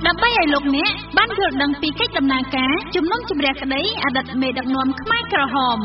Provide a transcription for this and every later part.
ដើម្បីឲ្យលោកអ្នកបានយល់ដឹងពីកិច្ចដំណើរការជំនុំជម្រះក្តីអតីតមេដឹកនាំខ្មែរក្រហម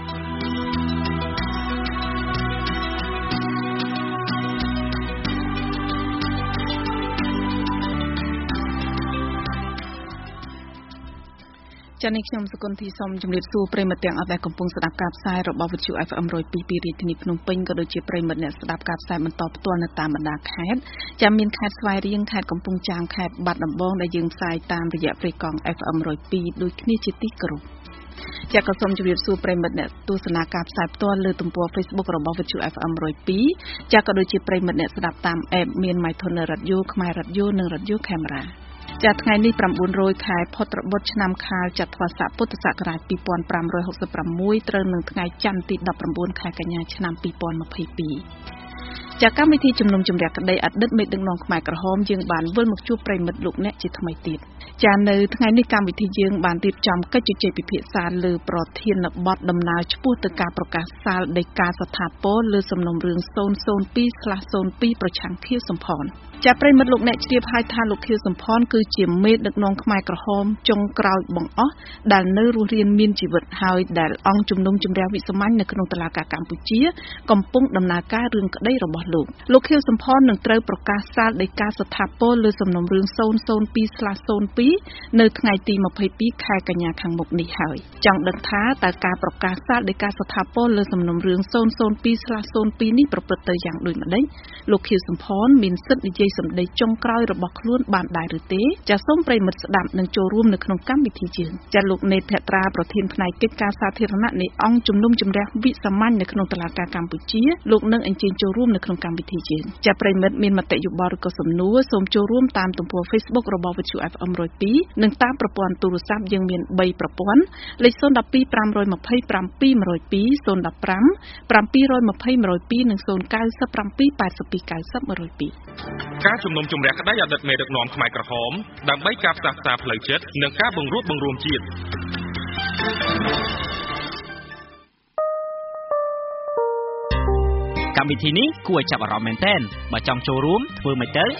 ចា៎នេះខ្ញុំសុគន្ធីសូមជម្រាបសួរប្រិយមិត្តទាំងអស់ដែលកំពុងស្ដាប់ការផ្សាយរបស់វិទ្យុ FM 102 ពីរាជធានីភ្នំពេញក៏ដូចជាប្រិយមិត្តអ្នកស្ដាប់ការផ្សាយបន្តផ្ទាល់នៅតាមបណ្ដាខេត្តចា៎មានខេត្តស្វាយរៀងខេត្តកំពង់ចាមខេត្តបាត់ដំបងដែលយើងផ្សាយតាមរយៈព្រៃកង់ FM 102ដូចគ្នាជាទីគោរពចា៎ក៏សូមជម្រាបសួរប្រិយមិត្តអ្នកទស្សនាការផ្សាយផ្ទាល់លើទំព័រ Facebook របស់វិទ្យុ FM 102ចា៎ក៏ដូចជាប្រិយមិត្តអ្នកស្ដាប់តាម App មាន MyTuner Radio ខ្មែរ Radio និង Radio Cameraចាថ្ងៃនេះ900ខែផុតបុត្រឆ្នាំខាលចត្វាស័កពុទ្ធសករាជ2566ត្រូវនឹងថ្ងៃច័ន្ទទី19ខែកញ្ញាឆ្នាំ2022ចាកម្មវិធីជំនុំជម្រះក្តីអតីតមេដឹកនាំខ្មែរក្រហមយើងបានវិលមកជួបប្រិយមិត្តលោកអ្នកជាថ្មីទៀតចានៅថ្ងៃនេះកម្មវិធីយើងបានរៀបចំកិច្ចជជែកពិភាក្សាលើប្រធានបទដំណើរឆ្ពោះទៅការប្រកាសសាលដីកាស្ថាពរលើសំណុំរឿង002/02ប្រឆាំងខៀវសំផនចាប្រិយមិត្តលោកអ្នកជ្រាបហើយថាលោកខៀវសំផនគឺជាមេដឹកនាំខ្មែរក្រហមចុងក្រោយបង្អស់ដែលនៅរស់រានមានជីវិតហើយដែលអង្គជំនុំជម្រះវិសាមញ្ញនៅក្នុងតុលាការកម្ពុជាកំពុងដំណើរការរឿងក្តីរបស់លោកខៀវសំផននឹងត្រូវប្រកាសសាលដីកាស្ថាពរលើសំណុំរឿង002/02នៅថ្ងៃទី22ខែកញ្ញាខាងមុខនេះហើយចង់ដឹងថាតើការប្រកាសសាលដីកាស្ថាពរលើសំណុំរឿង002/02នេះប្រព្រឹត្តទៅយ៉ាងដូចម្តេចលោកខៀវសំផនមានសិទ្ធិនិយាយសម្ដីចុងក្រោយរបស់ខ្លួនបានដែរឬទេចាសសូមប្រិយមិត្តស្ដាប់និងចូលរួមនៅក្នុងកម្មវិធីយើងចាសលោកនេតភត្រាប្រធានផ្នែកកិច្ចការសាធារណៈនៃអង្គជំនុំជម្រះវិសាមញ្ញនៅក្នុងតុលាការកម្ពុជាលោកនឹងអញ្ជើញចូលរួមនៅក្នុងកម្មវិធីយើងចាសប្រិយមិត្តមានមតិយោបល់ឬក៏សំណួរសូមចូលរួមតាមទំព័រ Facebook របស់វិទ្យុ FM 102និងតាមប្រព័ន្ធទូរស័ព្ទយើងមាន3ប្រព័ន្ធលេខ012 527 200 015 720 102និង097 82 90 102 ការជំនុំជម្រះក្តីអតីតមេដឹកនាំខ្មែរក្រហមដើម្បីការផ្សះផ្សាផ្លូវចិត្តនិងការបង្រួបបង្រួមជាតិកម្មវិធីនេះគួរឲ្យចាប់អារម្មណ៍មែនទែនបើចង់ចូលរួមធ្វើមិនទៅ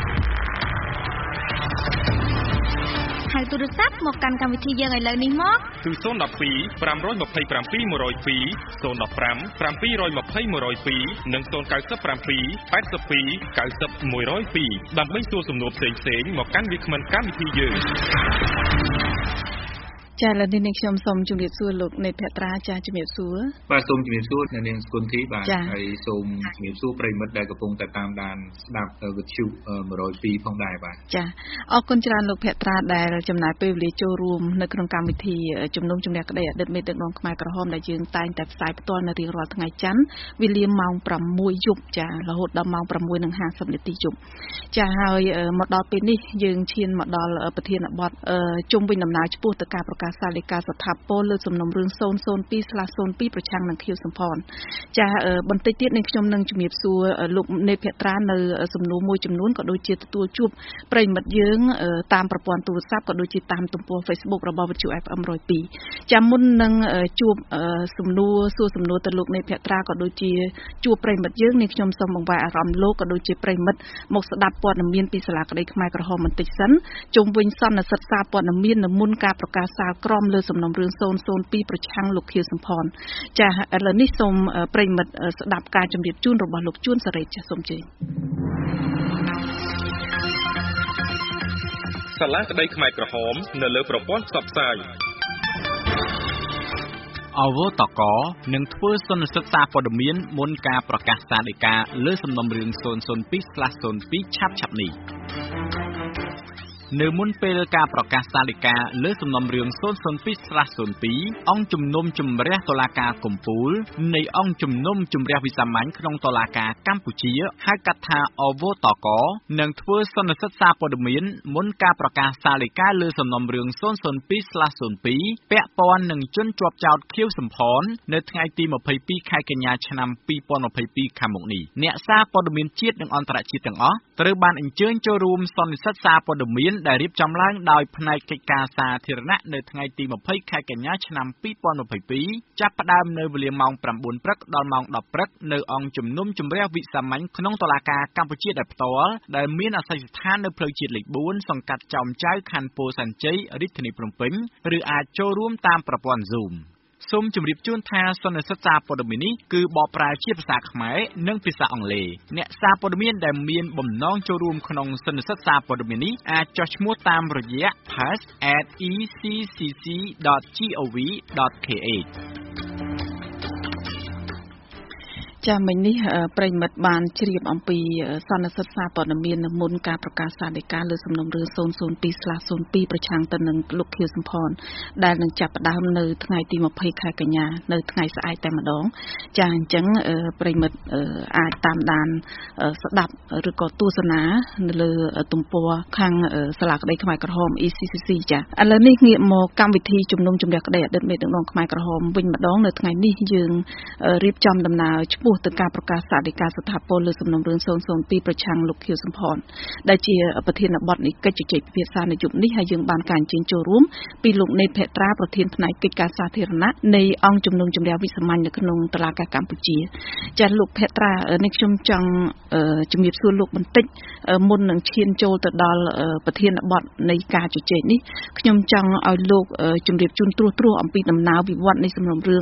ហៅទូរស័ព្ទមកកាន់កម្មវិធីយើងឥឡូវនេះមកគឺ012 527 102 015 720 102និង097 82 90 102ដើម្បីសួរសំណួរផ្សេងៗមកកាន់វាគ្មិនកម្មវិធីយើងចាឥឡូវនេះខ្ញុំសូមជម្រាបសួរលោកនេតភត្រាចាជំរាបសួរបាទសូមជម្រាបសួរអ្នកនាងស្គុនធីបាទហើយសូមជម្រាបសួរប្រិយមិត្តដែលកំពុងតែតាមដានស្ដាប់វិទ្យុ102ផងដែរបាទចាអរគុណច្រើនលោកភត្រាដែលចំណាយពេលវេលាចូលរួមនៅក្នុងកម្មវិធីជំនុំជម្រះក្តីអតីតមេដឹកនាំខ្មែរក្រហមដែលយើងតែងតែផ្សាយផ្ទាល់នៅរៀងរាល់ថ្ងៃច័ន្ទវេលាម៉ោង6យប់ចារហូតដល់ម៉ោង6:50នាទីយប់ចាហើយមកដល់ពេលនេះយើងឈានមកដល់ប្រធានបទជុំវិញដំណើរឆ្ពោះទៅការប្រកាសសាលដីកាស្ថាពរលើសំណុំរឿង002/02ប្រឆាំងនឹងខៀវសំផនចាបន្តិចទៀតនេះខ្ញុំនឹងជំរាបសួរលោកនេតភត្រានៅសំណួរមួយចំនួនក៏ដូចជាទទួលជួបប្រិយមិត្តយើងតាមប្រព័ន្ធទូរស័ព្ទក៏ដូចជាតាមទំព័រ Facebook របស់វិទ្យុ FM 102ចាមុននឹងជួបសំណួរសួរសំណួរទៅលោកនេតភត្រាក៏ដូចជាជួបប្រិយមិត្តយើងនេះខ្ញុំសូមបង្វែរអារម្មណ៍លោកក៏ដូចជាប្រិយមិត្តមកស្ដាប់ព័ត៌មានពីសាលាក្តីខ្មែរក្រហមបន្តិចសិនជុំវិញសន្និសីទសារព័ត៌មាននៅមុនការប្រកាសសាលក្រមលើសំណុំរឿង002ប្រឆាំងលោកខៀវសំផនចាឥឡូវនេះសូមប្រិយមិត្តស្ដាប់ការជម្រាបជូនរបស់លោកជួនសេរីចាសូមជើញសាលាក្តីខ្មែរក្រហមនៅលើប្រព័ន្ធផ្សព្វផ្សាយអវតកនឹងធ្វើសន្និសីទសារព័ត៌មានមុនការប្រកាសសាលដីកាលើសំណុំរឿង002/02ឆាប់នេះនៅមុនពេលការប្រកាសសាលដីកាលើសំណុំរឿង002/02អង្គជំនុំជម្រះតុលាការកំពូលនៃអង្គជំនុំជម្រះវិសាមញ្ញក្នុងតុលាការកម្ពុជាហៅកាត់ថាអវតកនឹងធ្វើសន្និសីទសារព័ត៌មានមុនការប្រកាសសាលដីកាលើសំណុំរឿង002/02ពាក់ព័ន្ធនឹងជនជាប់ចោទខៀវសំផននៅថ្ងៃទី22ខែកញ្ញាឆ្នាំ2022ខាងមុខនេះអ្នកសារព័ត៌មានជាតិនិងអន្តរជាតិទាំងអស់ត្រូវបានអញ្ជើញចូលរួមសន្និសីទសារព័ត៌មានដែលរៀបចំឡើងដោយផ្នែកកិច្ចការសាធារណៈនៅថ្ងៃទី20ខែកញ្ញាឆ្នាំ2022ចាប់ផ្ដើមនៅវេលាម៉ោង 9 ព្រឹកដល់ម៉ោង 10 ព្រឹកនៅអង្គជំនុំជម្រះវិសាមញ្ញក្នុងតុលាការកម្ពុជាដែលផ្ទាល់ដែលមានអាសយដ្ឋាននៅផ្លូវជាតិលេខ 4 សង្កាត់ចោមចៅខណ្ឌពោធិ៍សែនជ័យរាជធានីភ្នំពេញឬអាចចូលរួមតាមប្រព័ន្ធ Zoom សូមជម្រាបជូនថាសន្និសីទសារព័ត៌មាននេះគឺបកប្រែជាភាសាខ្មែរនិងភាសាអង់គ្លេសអ្នកសារព័ត៌មានដែលមានបំណងចូលរួមក្នុងសន្និសីទសារព័ត៌មាននេះអាចចុះឈ្មោះតាមរយៈ pass@eccc.gov.kh ចាមិញនេះប្រិមិត្តបានជ្រាបអំពីសន្និសីទសារព័ត៌មានមុនការប្រកាសសាលដីកាលើសំណុំរឿង 002/02 ប្រឆាំងទៅនឹងលោកខៀវសំផនដែលនឹងចាប់ផ្ដើមនៅថ្ងៃទី20ខែកញ្ញានៅថ្ងៃស្អែកតែម្ដងចាអញ្ចឹងប្រិមិត្តអាចតាមដានស្ដាប់ឬក៏ទស្សនានៅលើទំព័រខាងសាលាក្តីខ្មែរក្រហម ECCC ចាឥឡូវនេះងាកមកកម្មវិធីជំនុំជម្រះក្តីអតីតមេដឹកនាំខ្មែរក្រហមវិញម្ដងនៅថ្ងៃនេះយើងរៀបចំដំណើរឆ្ពោះទៅការប្រកាសសាលដីកាស្ថាពរលើសំណុំរឿង 002 ប្រឆាំងលោកខៀវសំផនដែលជាប្រធានបទនៃកិច្ចជជែកពិភាក្សានៅយប់នេះហើយយើងបានការអញ្ជើញចូលរួមពីលោកណេតភត្រាប្រធានផ្នែកកិច្ចការសាធារណៈនៃអង្គជំនុំជម្រះវិសាមញ្ញនៅក្នុងតុលាការកម្ពុជាចាលោកភត្រានេះខ្ញុំចង់ជំរាបសួរលោកបន្តិចមុននឹងឈានចូលទៅដល់ប្រធានបទនៃការជជែកនេះខ្ញុំចង់ឲ្យលោកជំរាបជូនត្រួសអំពីដំណើរវិវត្តនៃសំណុំរឿង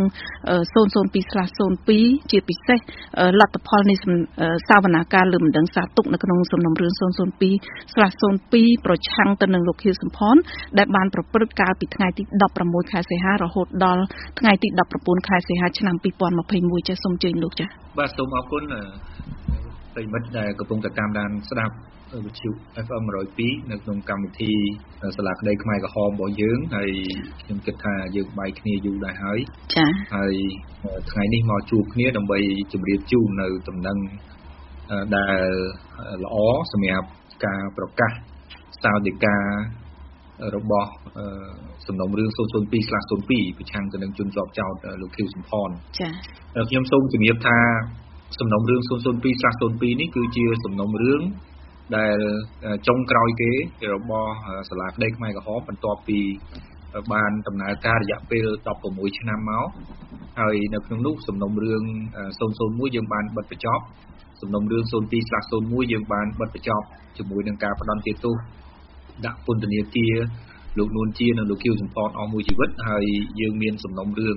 002/02 ជាពិសេសលទ្ធផលនៃសាវនាការលើមិនដឹងសារទុកនៅក្នុងសំណុំរឿង 002/02 ប្រឆាំងទៅនឹងលោកខៀវសំផនដែលបានប្រព្រឹត្តកាលពីថ្ងៃទី16ខែសីហារហូតដល់ថ្ងៃទី19ខែសីហាឆ្នាំ2021ចាសូមអញ្ជើញលោកចាបាទសូមអរគុណប្រិមិត្តដែលកំពុងតែតាមដានស្ដាប់វិទ្យុ FM 102នៅក្នុងកម្មវិធីសាលាក្តីខ្មែរក្រហមរបស់យើងហើយខ្ញុំគិតថាយើងបែកគ្នាយូរដែរហើយចា៎ហើយថ្ងៃនេះមកជួបគ្នាដើម្បីជម្រាបជូននៅដំណឹងដែលល្អសម្រាប់ការប្រកាសសាលដីការបស់សំណុំរឿង 002/02 ប្រឆាំងទៅនឹងជនជាប់ចោទលោកខៀវសំផនចា៎ខ្ញុំសូមជម្រាបថាសំណុំរឿង 002/02 នេះគឺជាសំណុំរឿងដែលចុងក្រោយគេរបស់សាលាក្តីខ្មែរក្រហមបន្ទាប់ពីបានដំណើរការរយៈពេល16ឆ្នាំមកហើយនៅក្នុងនោះសំណុំរឿង 001 យើងបានបិទបញ្ចប់សំណុំរឿង 02/01 យើងបានបិទបញ្ចប់ជាមួយនឹងការផ្ដន្ទាទោសដាក់ពន្ធនាគារលោកនួនជានិងលោកខៀវសំផនអស់មួយជីវិតហើយយើងមានសំណុំរឿង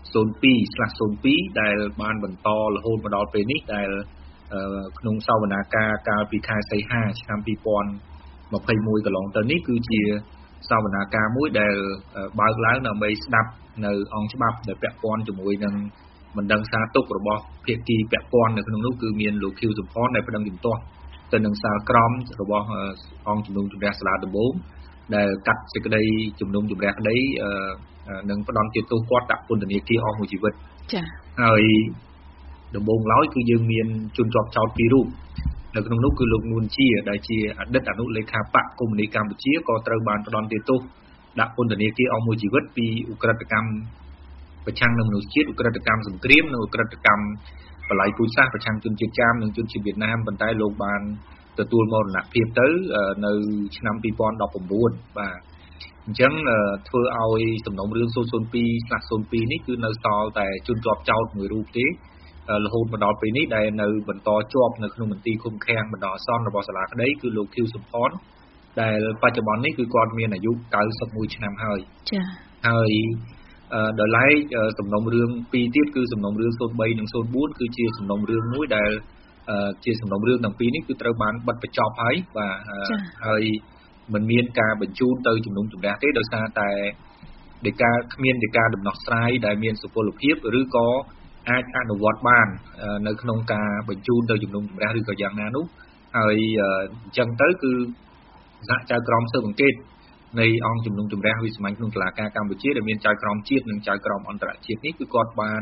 02/02 ដែលបានបន្តរហូតមកដល់ពេលនេះដែលក្នុងសវនាការកាលពីខែសីហាឆ្នាំ2021កន្លងទៅនេះគឺជាសវនាការមួយដែលបើកឡើងដើម្បីស្ដាប់នៅអង្គច្បាប់ដែលពាក់ព័ន្ធជាមួយនឹងមិនដឹងសារទុករបស់ភាគីពាក់ព័ន្ធនៅក្នុងនោះគឺមានលោកខៀវសំផនដែលប្តឹងជំទាស់ទៅនឹងសាលក្រមរបស់អង្គជំនុំជម្រះសាលាដំបូងដែលកាត់សេចក្តីជំនុំជម្រះក្តីនឹងផ្ដន្ទាទោសគាត់ដាក់ពន្ធនាគារអស់មួយជីវិតចា៎ហើយដំបូងឡើយគឺយើងមានជនជាប់ចោទពីររូបនៅក្នុងនោះគឺលោកនួនជាដែលជាអតីតអនុលេខាបកកុម្មុយនីសកម្ពុជាក៏ត្រូវបានផ្ដន្ទាទោសដាក់ពន្ធនាគារអស់មួយជីវិតពីឧក្រិដ្ឋកម្មប្រឆាំងនឹងមនុស្សជាតិឧក្រិដ្ឋកម្មសង្គ្រាមនិងឧក្រិដ្ឋកម្មបល្ល័យពូជសាសន៍ប្រឆាំងជនជាតិចាមនិងជនជាតិវៀតណាមប៉ុន្តែលោកបានទទួលមរណភាពទៅនៅឆ្នាំ2019បាទអញ្ចឹងធ្វើឲ្យសំណុំរឿង 002/02 នេះគឺនៅសល់តែជនជាប់ចោទមួយរូបទេរហូតមកដល់ពេលនេះដែលនៅបន្តជាប់នៅក្នុងមន្ទីរឃុំឃាំងបណ្ដោះអាសន្នរបស់សាលាក្តីគឺលោកខៀវសំផនដែលបច្ចុប្បន្ននេះគឺគាត់មានអាយុ91ឆ្នាំហើយចា៎ហើយដោយឡែកសំណុំរឿងពីរទៀតគឺសំណុំរឿង03និង04គឺជាសំណុំរឿងមួយដែលជាសំណុំរឿងទាំងពីរនេះគឺត្រូវបានបិទបញ្ចប់ហើយបាទហើយមិនមានការបញ្ជូនទៅជំនុំជម្រះទេដោយសារតែដីកាគ្មានដីកាដំណោះស្រាយដែលមានសុពលភាពឬក៏អាចអនុវត្តបាននៅក្នុងការបញ្ជូនទៅជំនុំជម្រះឬក៏យ៉ាងណានោះហើយអញ្ចឹងទៅគឺសហចៅក្រមស៊ើបអង្កេតនៃអង្គជំនុំជម្រះវិសាមញ្ញក្នុងតុលាការកម្ពុជាដែលមានចៅក្រមជាតិនិងចៅក្រមអន្តរជាតិនេះគឺគាត់បាន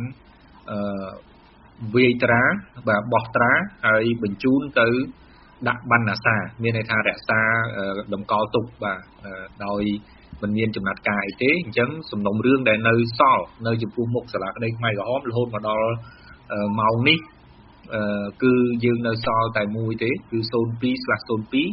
វាយត្រាបាទបោះត្រាហើយបញ្ជូនទៅដាក់បណ្ណាសាមានន័យថារក្សាតម្កល់ទុកបាទដោយមិនមានចំណាត់ការអីទេអញ្ចឹងសំណុំរឿងដែលនៅសល់នៅចំពោះមុខសាលាក្តីខ្មែរក្រហមរហូតមកដល់ម៉ោងនេះគឺយើងនៅសល់តែមួយទេគឺ 02/02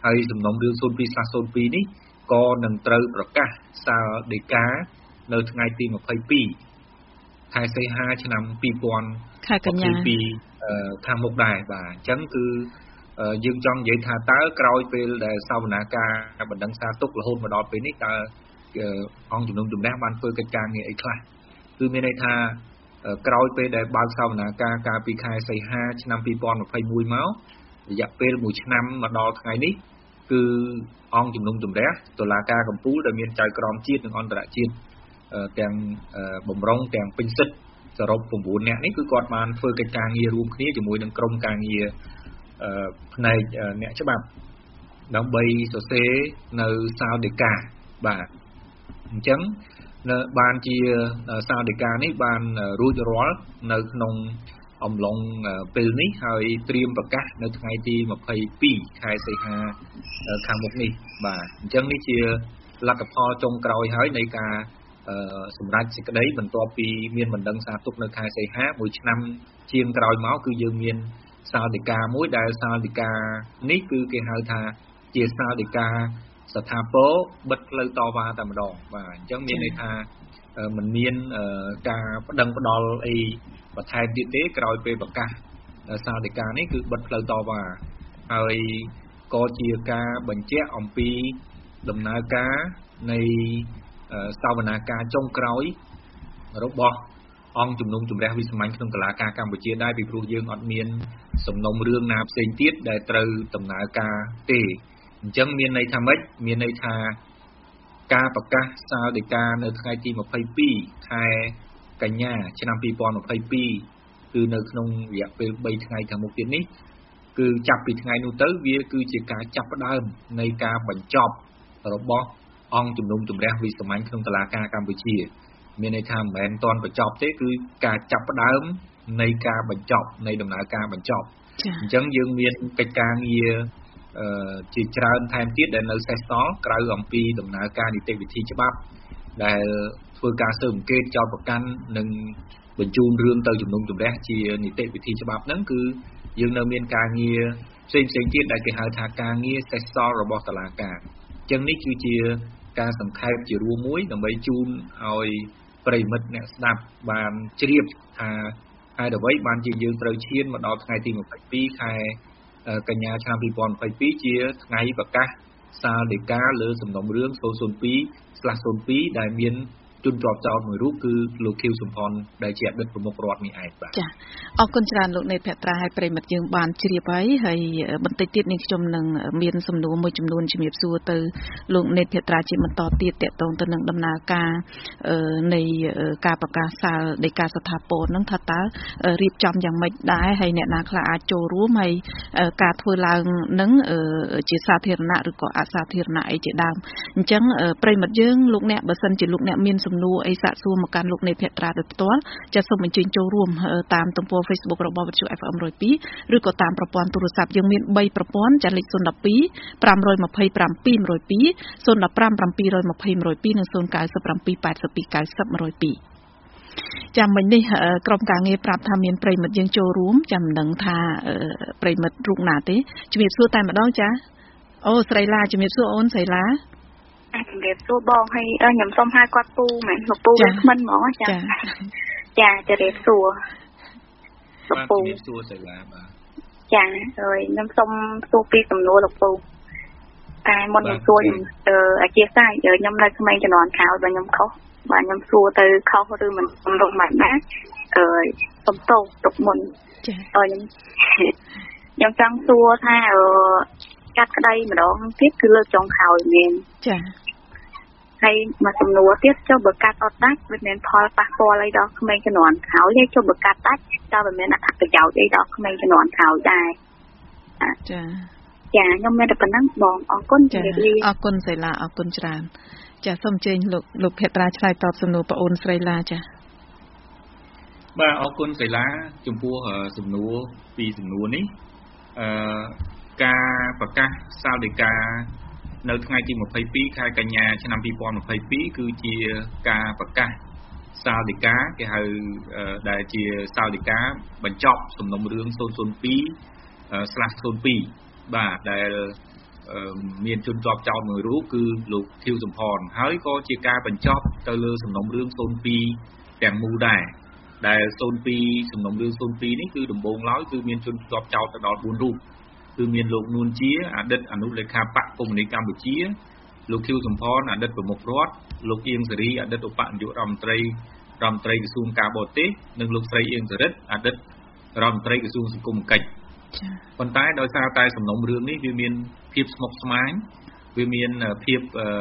ហើយសំណុំរឿង 02/02 នេះក៏នឹងត្រូវប្រកាសសាលដីកានៅថ្ងៃទី22ខែសីហាឆ្នាំ2022ខាងមុខដែរបាទអញ្ចឹងគឺយើងចង់និយាយថាតើក្រោយពេលដែលសវនាការបណ្ដឹងសារទុករហូតមកដល់ពេលនេះតើអង្គជំនុំជម្រះបានធ្វើកិច្ចការងារអីខ្លះគឺមានន័យថាក្រោយពេលដែលបើកសវនាការកាលពីខែសីហាឆ្នាំ2021មករយៈពេល1ឆ្នាំមកដល់ថ្ងៃនេះគឺអង្គជំនុំជម្រះតុលាការកំពូលដែលមានចៅក្រមជាតិនិងអន្តរជាតិទាំងបំរុងទាំងពេញសិទ្ធិសរុប9នាក់នេះគឺគាត់បានធ្វើកិច្ចការងាររួមគ្នាជាមួយនឹងក្រុមការងារផ្នែកអ្នកច្បាប់ដើម្បីសរសេរនៅសាលដីកាបាទអញ្ចឹងបានជាសាលដីកានេះបានរួចរាល់នៅក្នុងអំឡុងពេលនេះហើយត្រៀមប្រកាសនៅថ្ងៃទី22ខែសីហាខាងមុខនេះបាទអញ្ចឹងនេះជាលទ្ធផលចុងក្រោយហើយនៃការសម្រាប់សេចក្តីបន្ទាប់ពីមានបណ្ដឹងសារទុកនៅខែសីហាមួយឆ្នាំជាងក្រោយមកគឺយើងមានសាលដីកាមួយដែលសាលដីកានេះគឺគេហៅថាជាសាលដីកាស្ថាពរបិទផ្លូវតវ៉ាតែម្ដងបាទអញ្ចឹងមានន័យថាมันមានការប្តឹងផ្ដាល់អីបន្ថែមទៀតទេក្រោយពេលប្រកាសសាលដីកានេះគឺបិទផ្លូវតវ៉ាហើយក៏ជាការបញ្ជាក់អំពីដំណើរការនៃសវនាការចុងក្រោយរបស់អង្គជំនុំជម្រះវិសាមញ្ញក្នុងតុលាការកម្ពុជាដែរពីព្រោះយើងអត់មានសំណុំរឿងណាផ្សេងទៀតដែលត្រូវដំណើរការទេអញ្ចឹងមានន័យថាម៉េចមានន័យថាការប្រកាសសាលដីកានៅថ្ងៃទី22ខែកញ្ញាឆ្នាំ2022គឺនៅក្នុងរយៈពេល3ថ្ងៃខាងមុខទៀតនេះគឺចាប់ពីថ្ងៃនោះទៅវាគឺជាការចាប់ផ្ដើមនៃការបញ្ចប់របស់អង្គជំនុំជម្រះវិសាមញ្ញក្នុងតុលាការកម្ពុជាមានន័យថាមិនមែនទាន់បញ្ចប់ទេគឺការចាប់ផ្ដើមនៃការបញ្ចប់នៃដំណើរការបញ្ចប់អញ្ចឹងយើងមានកិច្ចការងារជាច្រើនថែមទៀតដែលនៅសេសសល់ក្រៅអំពីដំណើរការនីតិវិធីច្បាប់ដែលធ្វើការស៊ើបអង្កេតចោទប្រកាន់និងបញ្ជូនរឿងទៅជំនុំជម្រះជានីតិវិធីច្បាប់ហ្នឹងគឺយើងនៅមានការងារផ្សេងទៀតដែលគេហៅថាការងារសេសសល់របស់តុលាការអញ្ចឹងនេះគឺជាការសង្ខេបជារួមមួយដើម្បីជូនឲ្យប្រិយមិត្តអ្នកស្ដាប់បានជ្រាបថាហេតុអ្វីបានជាយើងត្រូវឈានមកដល់ថ្ងៃទី22ខែកញ្ញាឆ្នាំ2022ជាថ្ងៃប្រកាសសាលដីកាលើសំណុំរឿង 002/02 ដែលមានជនជាប់ចោទមួយរូបគឺលោកខៀវសំផនដែលជាអតីតប្រមុខរដ្ឋនេះឯងបាទចាអរគុណច្រើនលោកនេតភត្រាហើយប្រិមិត្តយើងបានជ្រាបហើយបន្តិចទៀតនេះខ្ញុំនឹងមានសំណួរមួយចំនួនជំរាបសួរទៅលោកនេតភត្រាជាបន្តទៀតតកតងទៅនឹងដំណើរការនៃការប្រកាសសាលដីកាស្ថាពរនឹងថាតើរៀបចំយ៉ាងម៉េចដែរហើយអ្នកណាខ្លះអាចចូលរួមហើយការធ្វើឡើងនឹងជាសាធារណៈឬក៏អសាធារណៈអីជាដើមអញ្ចឹងប្រិមិត្តយើងលោកអ្នកបើសិនជាលោកអ្នកមានសំណួរអីសាកសួរមកកាន់លោកនេតភត្រាដោយផ្ទាល់ចាសសូមអញ្ជើញចូលរួមតាមទំព័រ Facebook របស់វិទ្យុ FM 102ឬក៏តាមប្រព័ន្ធទូរស័ព្ទយើងមាន3ប្រព័ន្ធចាសលេខ012 527 102 015 720 102និង097 82 90 102ចាំមិញនេះក្រុមការងារប្រាប់ថាមានប្រិមិត្តយើងចូលរួមចាំមិនដឹងថាប្រិមិត្តរូបណាទេជំរាបសួរតែម្ដងចាអូស្រីឡាជំរាបសួរអូនស្រីឡាជំរាបសួរបងហើយខ្ញុំសូមហៅគាត់ពូមែនលោកពូវាគ្មិនហ្មងចាចាជំរាបសួរលោកពូជំរាបសួរស្រីឡាបាទចាហើយខ្ញុំសូមសួរពីសំណួរលោកពូតែមុននឹងសួរខ្ញុំអធិស្ឋានខ្ញុំនៅក្មេងជំនាន់ក្រោយបើខ្ញុំខុសបាទខ្ញុំសួរទៅខុសឬមិនសំរុំមិនណាសុំទោសទុកមុនចាខ្ញុំចង់សួរថាកាត់ក្តីម្ដងទៀតគឺលើកចុងក្រោយមែនចាហើយមកសំណួរទៀតចុះបើកាត់អត់ដាច់វាមានផលប៉ះពាល់អីដល់ក្មេងជំនាន់ក្រោយហើយចុះបើកាត់ដាច់តើវាមានអត្ថប្រយោជន៍អីដល់ក្មេងជំនាន់ក្រោយដែរចាខ្ញុំមានតែប៉ុណ្ណឹងបងអរគុណចាអរគុណស្រីឡាអរគុណច្រើនចាសូមអញ្ជើញលោកភត្រាឆ្លើយតបសំណួរបងអូនស្រីឡាចាបាទអរគុណស្រីឡាចំពោះសំណួរពីសំណួរនេះការប្រកាសសាលដីកានៅថ្ងៃទី22ខែកញ្ញាឆ្នាំ2022គឺជាការប្រកាសសាលដីកាគេហៅដែលជាសាលដីកាបញ្ចប់សំណុំរឿង 002/02 បាទដែលមានជនជាប់ចោតមួយរូបគឺលោកខៀវសំផនហើយក៏ជាការបញ្ចប់ទៅលើសំណុំរឿង02ទាំងមូលដែរដែល02សំណុំរឿង02នេះគឺដំបូងឡើយគឺមានជនជាប់ចោតទៅដល់4រូបគឺមានលោកនួនជាអតីតអនុលេខាបកកុម្មុយនីសកម្ពុជាលោកខៀវសំផនអតីតប្រមុខរដ្ឋលោកអៀងសេរីអតីតឧបនាយករដ្ឋមន្ត្រីក្រសួងការបរទេសនិងលោកស្រីអៀងសរិទ្ធអតីតរដ្ឋមន្ត្រីក្រសួងសង្គមកិច្ចប៉ុន្តែដោយសារតែសំណុំរឿងនេះវាមានភាពស្មុគស្មាញវាមានភា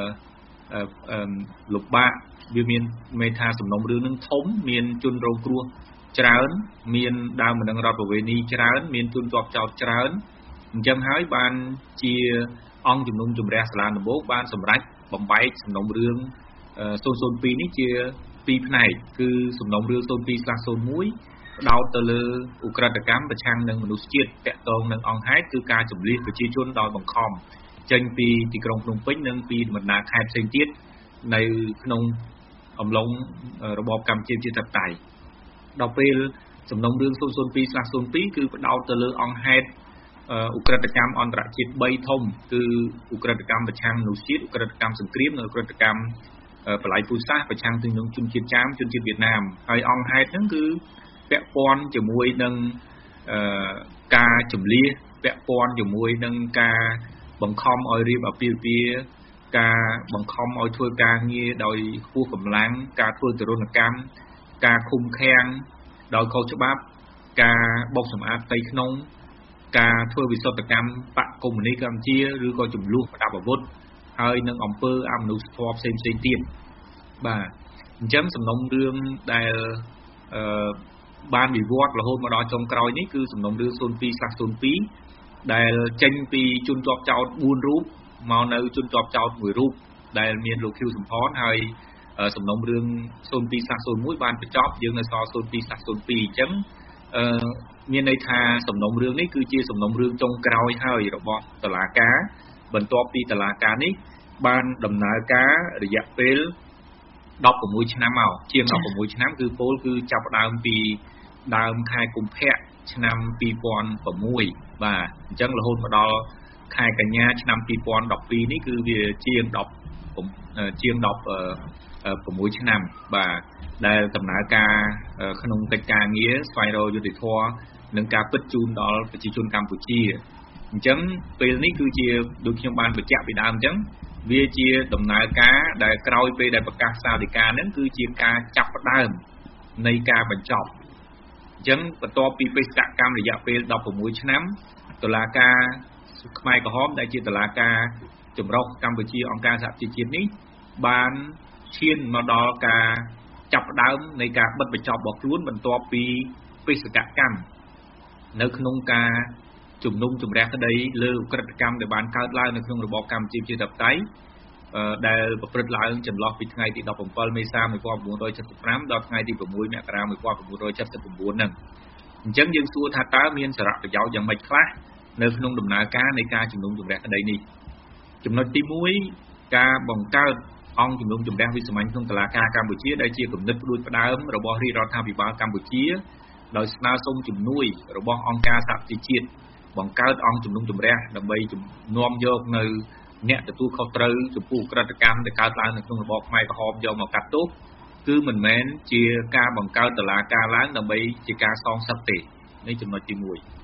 ពលំបាកវាមានមេថាសំណុំរឿងនឹងធំមានជនរងគ្រោះច្រើនមានដើមម្ដងរដ្ឋប្រវេណីច្រើនមានជនជាប់ចោតច្រើនអញ្ចឹងហើយបានជាអង្គជំនុំជម្រះសាលាដំបូងបានសម្រេចបំបែកសំណុំរឿង002នេះជា2ផ្នែកគឺសំណុំរឿង02/01ផ្ដោតទៅលើឧក្រិដ្ឋកម្មប្រឆាំងនឹងមនុស្សជាតិតាក់ទងនឹងអង្គហេតុគឺការជម្លៀសប្រជាជនដោយបង្ខំចេញពីទីក្រុងភ្នំពេញនិងពីបណ្ដាខេត្តផ្សេងទៀតនៅក្នុងអំឡុងរបបកម្ពុជាប្រជាធិបតេយ្យដល់ពេលសំណុំរឿង002/02គឺផ្ដោតទៅលើអង្គហេតុឧក្រិដ្ឋកម្មអន្តរជាតិ3ធំគឺឧក្រិដ្ឋកម្មប្រឆាំងមនុស្សជាតិឧក្រិដ្ឋកម្មសង្គ្រាមនិងឧក្រិដ្ឋកម្មបល្ល័យពូជសាសន៍ប្រឆាំងទៅនឹងជនជាតិចាមជនជាតិវៀតណាមហើយអង្គហេតុហ្នឹងគឺពាក់ព័ន្ធជាមួយនឹងការជំលៀសពាក់ព័ន្ធជាមួយនឹងការបង្ខំឲ្យរៀបអាពាហ៍ពិពាហ៍ការបង្ខំឲ្យធ្វើការងារដោយខ្ពស់កម្លាំងការធ្វើទរណកម្មការឃុំឃាំងដោយខុសច្បាប់ការបោកសម្អាតផ្ទៃក្នុងការធ្វើវិសុទ្ធកម្មបកកុម្មុយនីសកម្ពុជាឬក៏ចំនួនប្រដាប់អាវុធហើយនឹងអំពើអមនុស្សធម៌ផ្សេងៗទៀតបាទអញ្ចឹងសំណុំរឿងដែលបានវិវត្តរហូតមកដល់ចុងក្រោយនេះគឺសំណុំរឿង02/02ដែលចេញពីជនជាប់ចោត4រូបមកនៅជនជាប់ចោត1រូបដែលមានលោកខៀវសំផនហើយសំណុំរឿង02/01បានបញ្ចប់យើងនៅសល់02/02អញ្ចឹងមានន័យថាសំណុំរឿងនេះគឺជាសំណុំរឿងចុងក្រោយហើយរបស់តុលាការបន្ទាប់ពីតុលាការនេះបានដំណើរការរយៈពេល16ឆ្នាំមកជាង16ឆ្នាំគឺពលគឺចាប់ផ្ដើមពីដើមខែកុម្ភៈឆ្នាំ2006បាទអញ្ចឹងរហូតមកដល់ខែកញ្ញាឆ្នាំ2012នេះគឺវាជាង16ឆ្នាំបាទដែលដំណើរការក្នុងកិច្ចការងារស្វែងរកយុត្តិធម៌និងការពិតជូនដល់ប្រជាជនកម្ពុជាអញ្ចឹងពេលនេះគឺជាដូចខ្ញុំបានបញ្ជាក់ពីដើមអញ្ចឹងវាជាដំណើរការដែលក្រោយពេលដែលប្រកាសសាលដីកាហ្នឹងគឺជាការចាប់ផ្ដើមនៃការបញ្ចប់អញ្ចឹងបន្ទាប់ពីបេសកកម្មរយៈពេល16ឆ្នាំតុលាការខ្មែរក្រហមដែលជាតុលាការចម្រុះកម្ពុជាអង្គការសហប្រជាជាតិនេះបានឈានមកដល់ការចាប់ផ្ដើមនៃការបិទបញ្ចប់របស់ខ្លួនបន្ទាប់ពីបេសកកម្មនៅក្នុងការជំនុំជម្រះក្តីលើឧក្រិដ្ឋកម្មដែលបានកើតឡើងនៅក្នុងរបបកម្ពុជាប្រជាធិបតេយ្យដែលប្រព្រឹត្តឡើងចន្លោះពីថ្ងៃទី17មេសា1975ដល់ថ្ងៃទី6មករា1979ហ្នឹងអញ្ចឹងយើងសួរថាតើមានសារៈប្រយោជន៍យ៉ាងម៉េចខ្លះនៅក្នុងដំណើរការនៃការជំនុំជម្រះក្តីនេះចំណុចទី1ការបង្កើតអង្គជំនុំជម្រះវិសាមញ្ញក្នុងតុលាការកម្ពុជាដែលជាគំនិតផ្ដួចផ្ដើមរបស់រាជរដ្ឋាភិបាលកម្ពុជាដោយស្នើសុំជំនួយរបស់អង្គការសហប្រជាជាតិបង្កើតអង្គជំនុំជម្រះដើម្បីនាំយកនៅអ្នកទទួលខុសត្រូវចំពោះក្រិតកម្មដែលកើតឡើងនៅក្នុងរបបខ្មែរក្រហមយកមកកាត់ទោសគឺមិនមែនជាការបង្កើតតុលាការឡើងដើម្បីជាការសងសឹកទេនេះចំណុចទី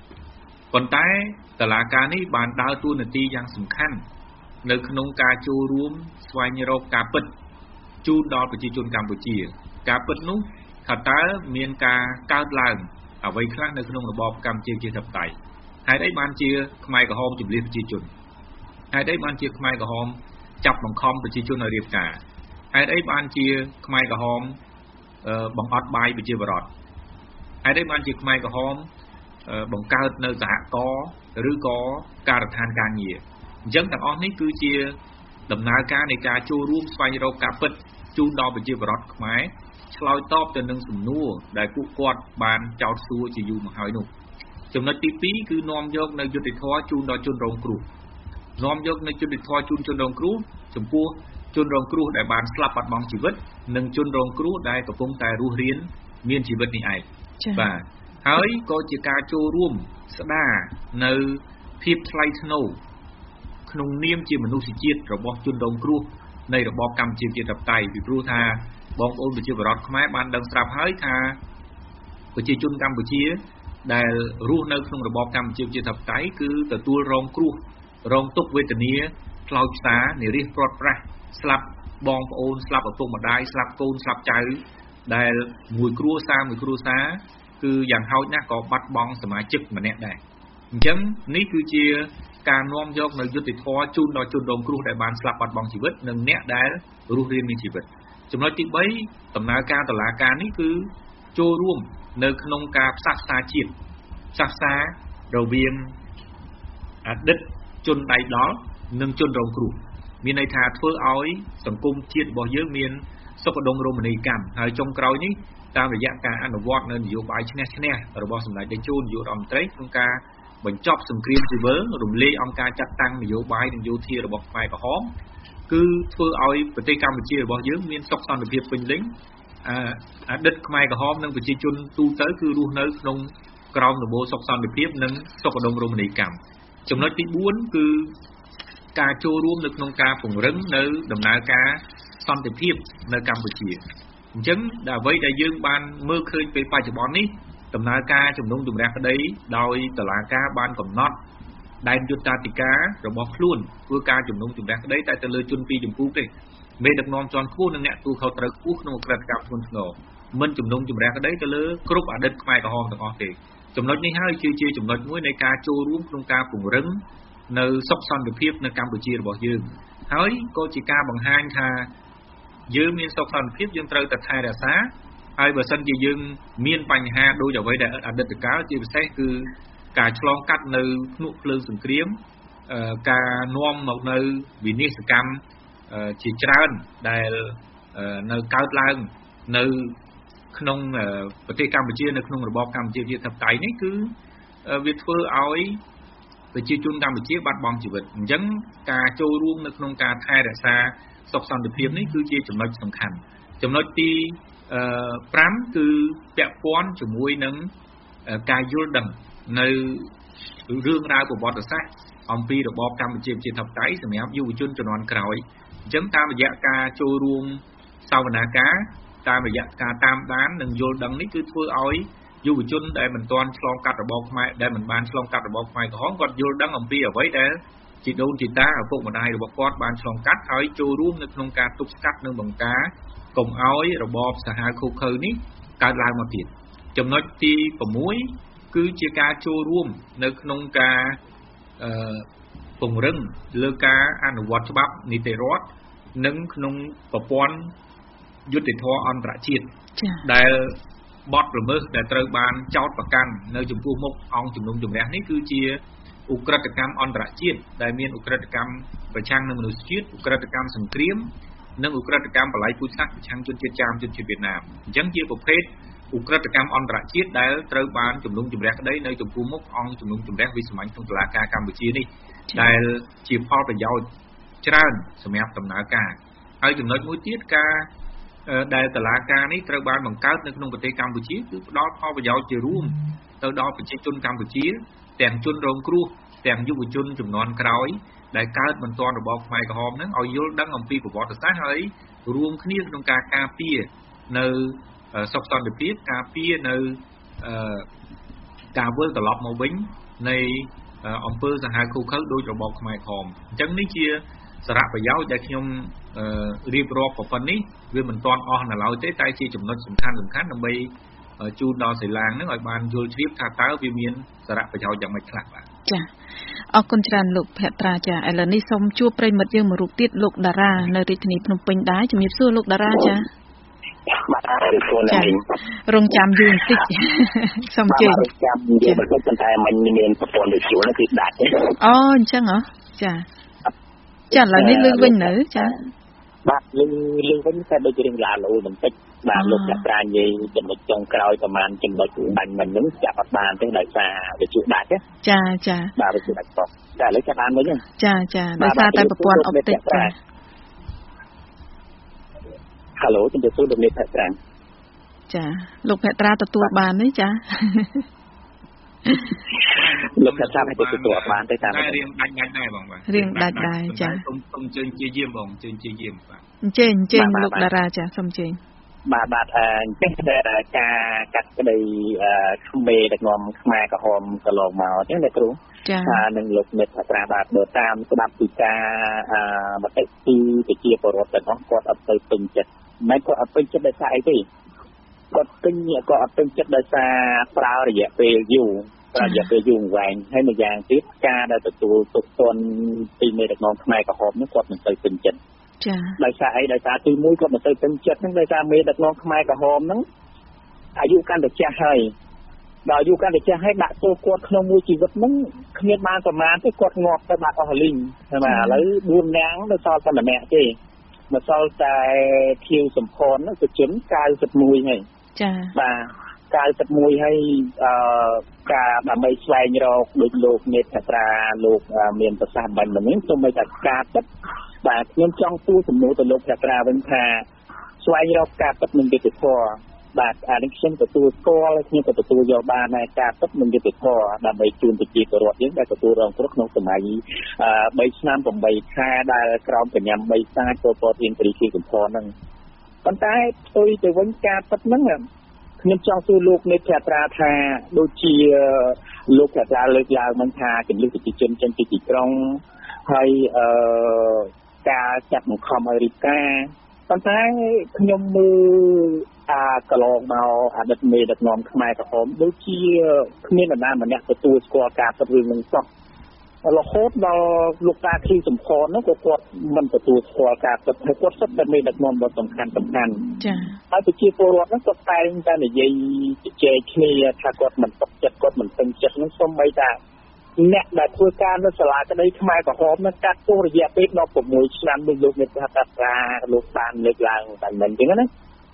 1ប៉ុន្តែតុលាការនេះបានដើរតួនាទីយ៉ាងសំខាន់នៅក្នុងការចូលរួមស្វែងរកការពិតជូនដល់ប្រជាជនកម្ពុជាការពិតនោះថាតើមានការកើតឡើងអ្វីខ្លះនៅក្នុងរបបកម្ពុជាប្រជាធិបតេយ្យហេតុអីបានជាខ្មែរក្រហមជំលៀសប្រជាជនហេតុអីបានជាខ្មែរក្រហមចាប់បង្ខំប្រជាជនឲ្យរៀបការហេតុអីបានជាខ្មែរក្រហមបង្អត់បាយប្រជាពលរដ្ឋហេតុអីបានជាខ្មែរក្រហមបង្កើតនៅសហករណ៍ឬក៏ការដ្ឋានការងារអញ្ចឹងទាំងអស់នេះគឺជាដំណើរការនៃការចូលរួមស្វែងរកការពិតជូនដល់ប្រជាពលរដ្ឋខ្មែរឆ្លើយតបទៅនឹងសំណួរដែលពួកគាត់បានចោទសួរជាយូរមកហើយនោះចំណុចទី2គឺនាំយកនៅយុត្តិធម៌ជូនដល់ជនរងគ្រោះនាំយកនៅយុត្តិធម៌ជូនជនរងគ្រោះចំពោះជនរងគ្រោះដែលបានស្លាប់បាត់បង់ជីវិតនិងជនរងគ្រោះដែលកំពុងតែរស់រានមានជីវិតនេះឯងបាទហើយក៏ជាការចូលរួមស្ដារនៅភាពថ្លៃថ្នូរក្នុងនាមជាមនុស្សជាតិរបស់ជនរងគ្រោះនៃរបបកម្ពុជាប្រជាធិបតេយ្យពីព្រោះថាបងប្អូនប្រជាពលរដ្ឋខ្មែរបានដឹងស្រាប់ហើយថាប្រជាជនកម្ពុជាដែលរស់នៅក្នុងរបបកម្ពុជាប្រជាធិបតេយ្យគឺទទួលរងគ្រោះរងទុក្ខវេទនាផ្លោចផ្សានារីព្រាត់ប្រាសស្លាប់បងប្អូនស្លាប់ឪពុកម្ដាយស្លាប់កូនស្លាប់ចៅដែលមួយគ្រួសារគឺយ៉ាងហោចណាស់ក៏បាត់បង់សមាជិកម្នាក់ដែរអញ្ចឹងនេះគឺជាការនាំយកនៅយុត្តិធម៌ជូនដល់ជនរងគ្រោះដែលបានស្លាប់បាត់បង់ជីវិតនិងអ្នកដែលរស់រានមានជីវិតចំណុចទី3ដំណើរការតុលាការនេះគឺចូលរួមនៅក្នុងការផ្សះផ្សាជាតិផ្សះផ្សារវាងអតីតជនដៃដល់និងជនរងគ្រោះមានន័យថាធ្វើឲ្យសង្គមជាតិរបស់យើងមានសុខដុមរមណីយកម្មហើយចុងក្រោយនេះតាមរយៈការអនុវត្តនៅនយោបាយឈ្នះរបស់សម្ដេចតេជោនាយករដ្ឋមន្ត្រីក្នុងការបញ្ចប់សង្គ្រាមស៊ីវិលរំលាយអង្គការចាត់តាំងនយោបាយនិងយោធារបស់ខ្មែរក្រហមគឺធ្វើឲ្យប្រទេសកម្ពុជារបស់យើងមានសុខសន្តិភាពពេញលេញអតីតខ្មែរក្រហមនិងប្រជាជនទូទៅគឺរស់នៅក្នុងក្រោមរបបសុខសន្តិភាពនិងសុខដុមរមណីយកម្មចំណុចទី4គឺការចូលរួមនៅក្នុងការពង្រឹងនៅដំណើរការសន្តិភាពនៅកម្ពុជាអញ្ចឹងអ្វីដែលយើងបានមើលឃើញពេលបច្ចុប្បន្ននេះដំណើរការជំនុំជម្រះក្តីដោយតុលាការបានកំណត់ដែនយុត្តាធិការរបស់ខ្លួនធ្វើការជំនុំជម្រះក្តីតែទៅលើជនពីរចម្ពោះទេមេដឹកនាំជាន់ខ្ពស់និងអ្នកទូខុសត្រូវខ្ពស់ក្នុងក្រិតកម្មធ្ងន់ធ្ងរមិនជំនុំជម្រះក្តីទៅលើគ្រប់អតីតខ្មែរក្រហមទាំងអស់ទេចំណុចនេះហើយជាចំណុចមួយនៃការចូលរួមក្នុងការពង្រឹងនៅសុខសន្តិភាពនៅកម្ពុជារបស់យើងហើយក៏ជាការបង្ហាញថាយើងមានសុខសន្តិភាពយើងត្រូវតែថែរក្សាហើយបើសិនជាយើងមានបញ្ហាដូចអ្វីដែលអតីតកាលជាពិសេសគឺការឆ្លងកាត់នៅភ្នក់ភ្លើងសង្គ្រាមការនាំមកនៅវិនាសកម្មជាច្រើនដែលនៅកើតឡើងនៅក្នុងប្រទេសកម្ពុជានៅក្នុងរបបកម្ពុជាប្រជាធិបតេយ្យនេះគឺវាធ្វើឲ្យប្រជាជនកម្ពុជាបាត់បង់ជីវិតអញ្ចឹងការចូលរួមនៅក្នុងការថែរក្សាសុខសន្តិភាពនេះគឺជាចំណុចសំខាន់ចំណុចទី5គឺពាក់ព័ន្ធជាមួយនឹងការយល់ដឹងនៅរឿងរ៉ាវប្រវត្តិសាស្ត្រអំពីរបបកម្ពុជាប្រជាធិបតេយ្យសម្រាប់យុវជនជំនាន់ក្រោយអញ្ចឹងតាមរយៈការចូលរួមសវនាការតាមរយៈការតាមដាននិងយល់ដឹងនេះគឺធ្វើឲ្យយុវជនដែលមិនទាន់ឆ្លងកាត់របបខ្មែរដែលមិនបានឆ្លងកាត់របបខ្មែរក្រហមគាត់យល់ដឹងអំពីអ្វីដែលជីដូនជីតាឪពុកម្ដាយរបស់គាត់បានឆ្លងកាត់ហើយចូលរួមនៅក្នុងការទប់ស្កាត់និងបង្ការកុំឲ្យរបបសាហាវឃោរឃៅនេះកើតឡើងមកទៀតចំណុចទី6គឺជាការចូលរួមនៅក្នុងការពង្រឹងលើការអនុវត្តច្បាប់នីតិរដ្ឋនិងក្នុងប្រព័ន្ធយុត្តិធម៌អន្តរជាតិដែលបទល្មើសដែលត្រូវបានចោទប្រកាន់នៅចំពោះមុខអង្គជំនុំជម្រះនេះគឺជាឧក្រិដ្ឋកម្មអន្តរជាតិដែលមានឧក្រិដ្ឋកម្មប្រឆាំងនឹងមនុស្សជាតិឧក្រិដ្ឋកម្មសង្គ្រាមនិងឧក្រិដ្ឋកម្មបល្ល័យពូជសាសន៍ប្រឆាំងជនជាតិចាមជនជាតិវៀតណាមអញ្ចឹងជាប្រភេទឧក្រិដ្ឋកម្មអន្តរជាតិដែលត្រូវបានជំនុំជម្រះក្តីនៅចំពោះមុខអង្គជំនុំជម្រះវិសាមញ្ញក្នុងតុលាការកម្ពុជានេះដែលជាផលប្រយោជន៍ច្រើនសម្រាប់ដំណើរការហើយចំណុចមួយទៀតការដែលតុលាការនេះត្រូវបានបង្កើតនៅក្នុងប្រទេសកម្ពុជាគឺផ្ដល់ផលប្រយោជន៍ជារួមទៅដល់ប្រជាជនកម្ពុជាទាំងជនរងគ្រោះទាំងយុវជនជំនាន់ក្រោយដែលកើតមិនទាន់របបខ្មែរក្រហមនឹងឲ្យយល់ដឹងអំពីប្រវត្តិសាស្ត្រហើយរួមគ្នាក្នុងការការពារនៅសុខសន្តិភាពការពារនៅការវិលត្រឡប់មកវិញនៃអំពើសាហាវឃោរឃៅដោយរបបខ្មែរក្រហមអញ្ចឹងនេះជាសារៈប្រយោជន៍ដែលខ្ញុំរៀបរាប់ប៉ុណ្ណេះវាមិនទាន់អស់នៅឡើយទេតែជាចំណុចសំខាន់ដើម្បីជូនដល់សិលាងនឹងឲ្យបានយល់ជ្រាបថាតើវាមានសារៈប្រយោជន៍យ៉ាងម៉េចខ្លះបាទចាអរគុណច្រើនលោកភត្រាចាឥឡូវនេះសូមជួបប្រិមិត្តយើងមួយរូបទៀតលោកតារានៅរាជធានីភ្នំពេញដែរជំរាបសួរលោកតារាចាបាទចារងចាំយូរបន្តិចសូមជើញចាំយូរបន្តិចប៉ុន្តែមិនមានប្រព័ន្ធវិទ្យុនោះគឺដាច់អូអញ្ចឹងហ៎ចាឥឡូវនេះលឺវិញនៅចាបាទលឺវិញតែដូចរៀងឡានអូបន្តិចបាទលោកអ្នកប្រានិយាយចំណុចចុងក្រោយប្រហែលចំណុចបាញ់មិញហ្នឹងចាប់អត់បានទេដោយសារវិទ្យុដាច់ចាបាទវិទ្យុដាច់ប៉ុតែឥឡូវចាប់បានវិញចាដោយសារតែប្រព័ន្ធអុបទិកចាហៅជំរាបសួរលោកអ្នកភត្រាចាលោកភត្រាទទួលបានទេចាលោកថាតាមទៅទទួលបានទៅតាមរៀងដាច់ដែរបងបាទរៀងដាច់ដែរចាសូមជើញជាយាមបងជើញជាយាមបាទអញ្ជើញលោកតារាចាសូមជើញបាទអញ្ចឹងការកាត់ក្តីក្មេដឹកនាំខ្មែរក្រហមកន្លងមកអញ្ចឹងអ្នកគ្រូថានឹងលោកមេត្តាប្រាបាទបើតាមស្ដាប់ពីការមតិពីប្រជាពលរដ្ឋទាំងអស់គាត់អត់ទៅពេញចិត្តមិនគាត់អត់ពេញចិត្តដោយសារអីទេគាត់អត់ពេញចិត្តដោយសារប្រើរយៈពេលយូរវែងហើយម្យ៉ាងទៀតការដែលទទួលទុកទណ្ឌពីមេដឹកនាំខ្មែរក្រហមនេះគាត់មិនទៅពេញចិត្តចា៎ដោយសារអីដោយសារទីមួយគាត់មិនទៅពេញចិត្តហ្នឹងដោយសារមេដឹកនាំខ្មែរក្រហមហ្នឹងអាយុកាន់តែចាស់ហើយដល់អាយុកាន់តែចាស់ហើយដាក់ទោសគាត់ក្នុងមួយជីវិតហ្នឹងគ្មានបានប្រមាណទេគាត់ងាប់ទៅបាត់អស់លីងតែឥឡូវ4នាក់នៅសល់តែម្នាក់ទេមកសល់តែខៀវសំផនហ្នឹងទៅជិន91ហើយចា៎បាទ91ហើយការដើម្បីស្វែងរកដូចលោកមេត្តាលោកមានប្រសាសន៍បាញ់មិញហ្នឹងសូម្បីតែការពិតបាទខ្ញុំចង់សួរសំណួរទៅលោកមេត្តាវិញថាស្វែងរកការពិតមិនយុត្តិធម៌បាទអានេះខ្ញុំទទួលស្គាល់ខ្ញុំក៏ទទួលយកបានដែរការពិតមិនយុត្តិធម៌ដើម្បីជូនប្រជាពលរដ្ឋយើងដែលទទួលរងគ្រោះក្នុងសម័យ3ឆ្នាំ8ខែដែលក្រោមកញ្ញាំ3សាចូលពតរៀងព្រីខៀវសំផនហ្នឹងប៉ុន្តែផ្ទុយទៅវិញការពិតហ្នឹងខ្ញុំចង់សួរលោកមេត្តាថាដូចជាលោកមេត្តាលើកឡើងមិនថាចំនួនប្រជាជនចេញពីទីក្រុងហើយការចាត់បង្ខំឲ្យរៀបការប៉ុន្តែខ្ញុំមើលកន្លងមកអតីតមេដឹកនាំខ្មែរក្រហមដូចជាគ្មាននរណាម្នាក់ទទួលស្គាល់ការពិតរឿងនេះសោះរហូតដល់លោកតាខៀវសំផននោះក៏គាត់មិនទទួលស្គាល់ការពិតហើយគាត់សុទ្ធតែមេដឹកនាំដ៏សំខាន់ចា៎ហើយប្រជាពលរដ្ឋនោះគាត់តែងតែនិយាយជជែកគ្នាថាគាត់មិនទុកចិត្តគាត់មិនពេញចិត្តនោះសូម្បីតែអ្នកដែលធ្វើការនៅសាលាក្តីខ្មែរក្រហមនឹងកាត់ទោសរយៈពេល16ឆ្នាំដោយលោកមេត្តាលោកបានលើកឡើងតែមិនអញ្ចឹងណា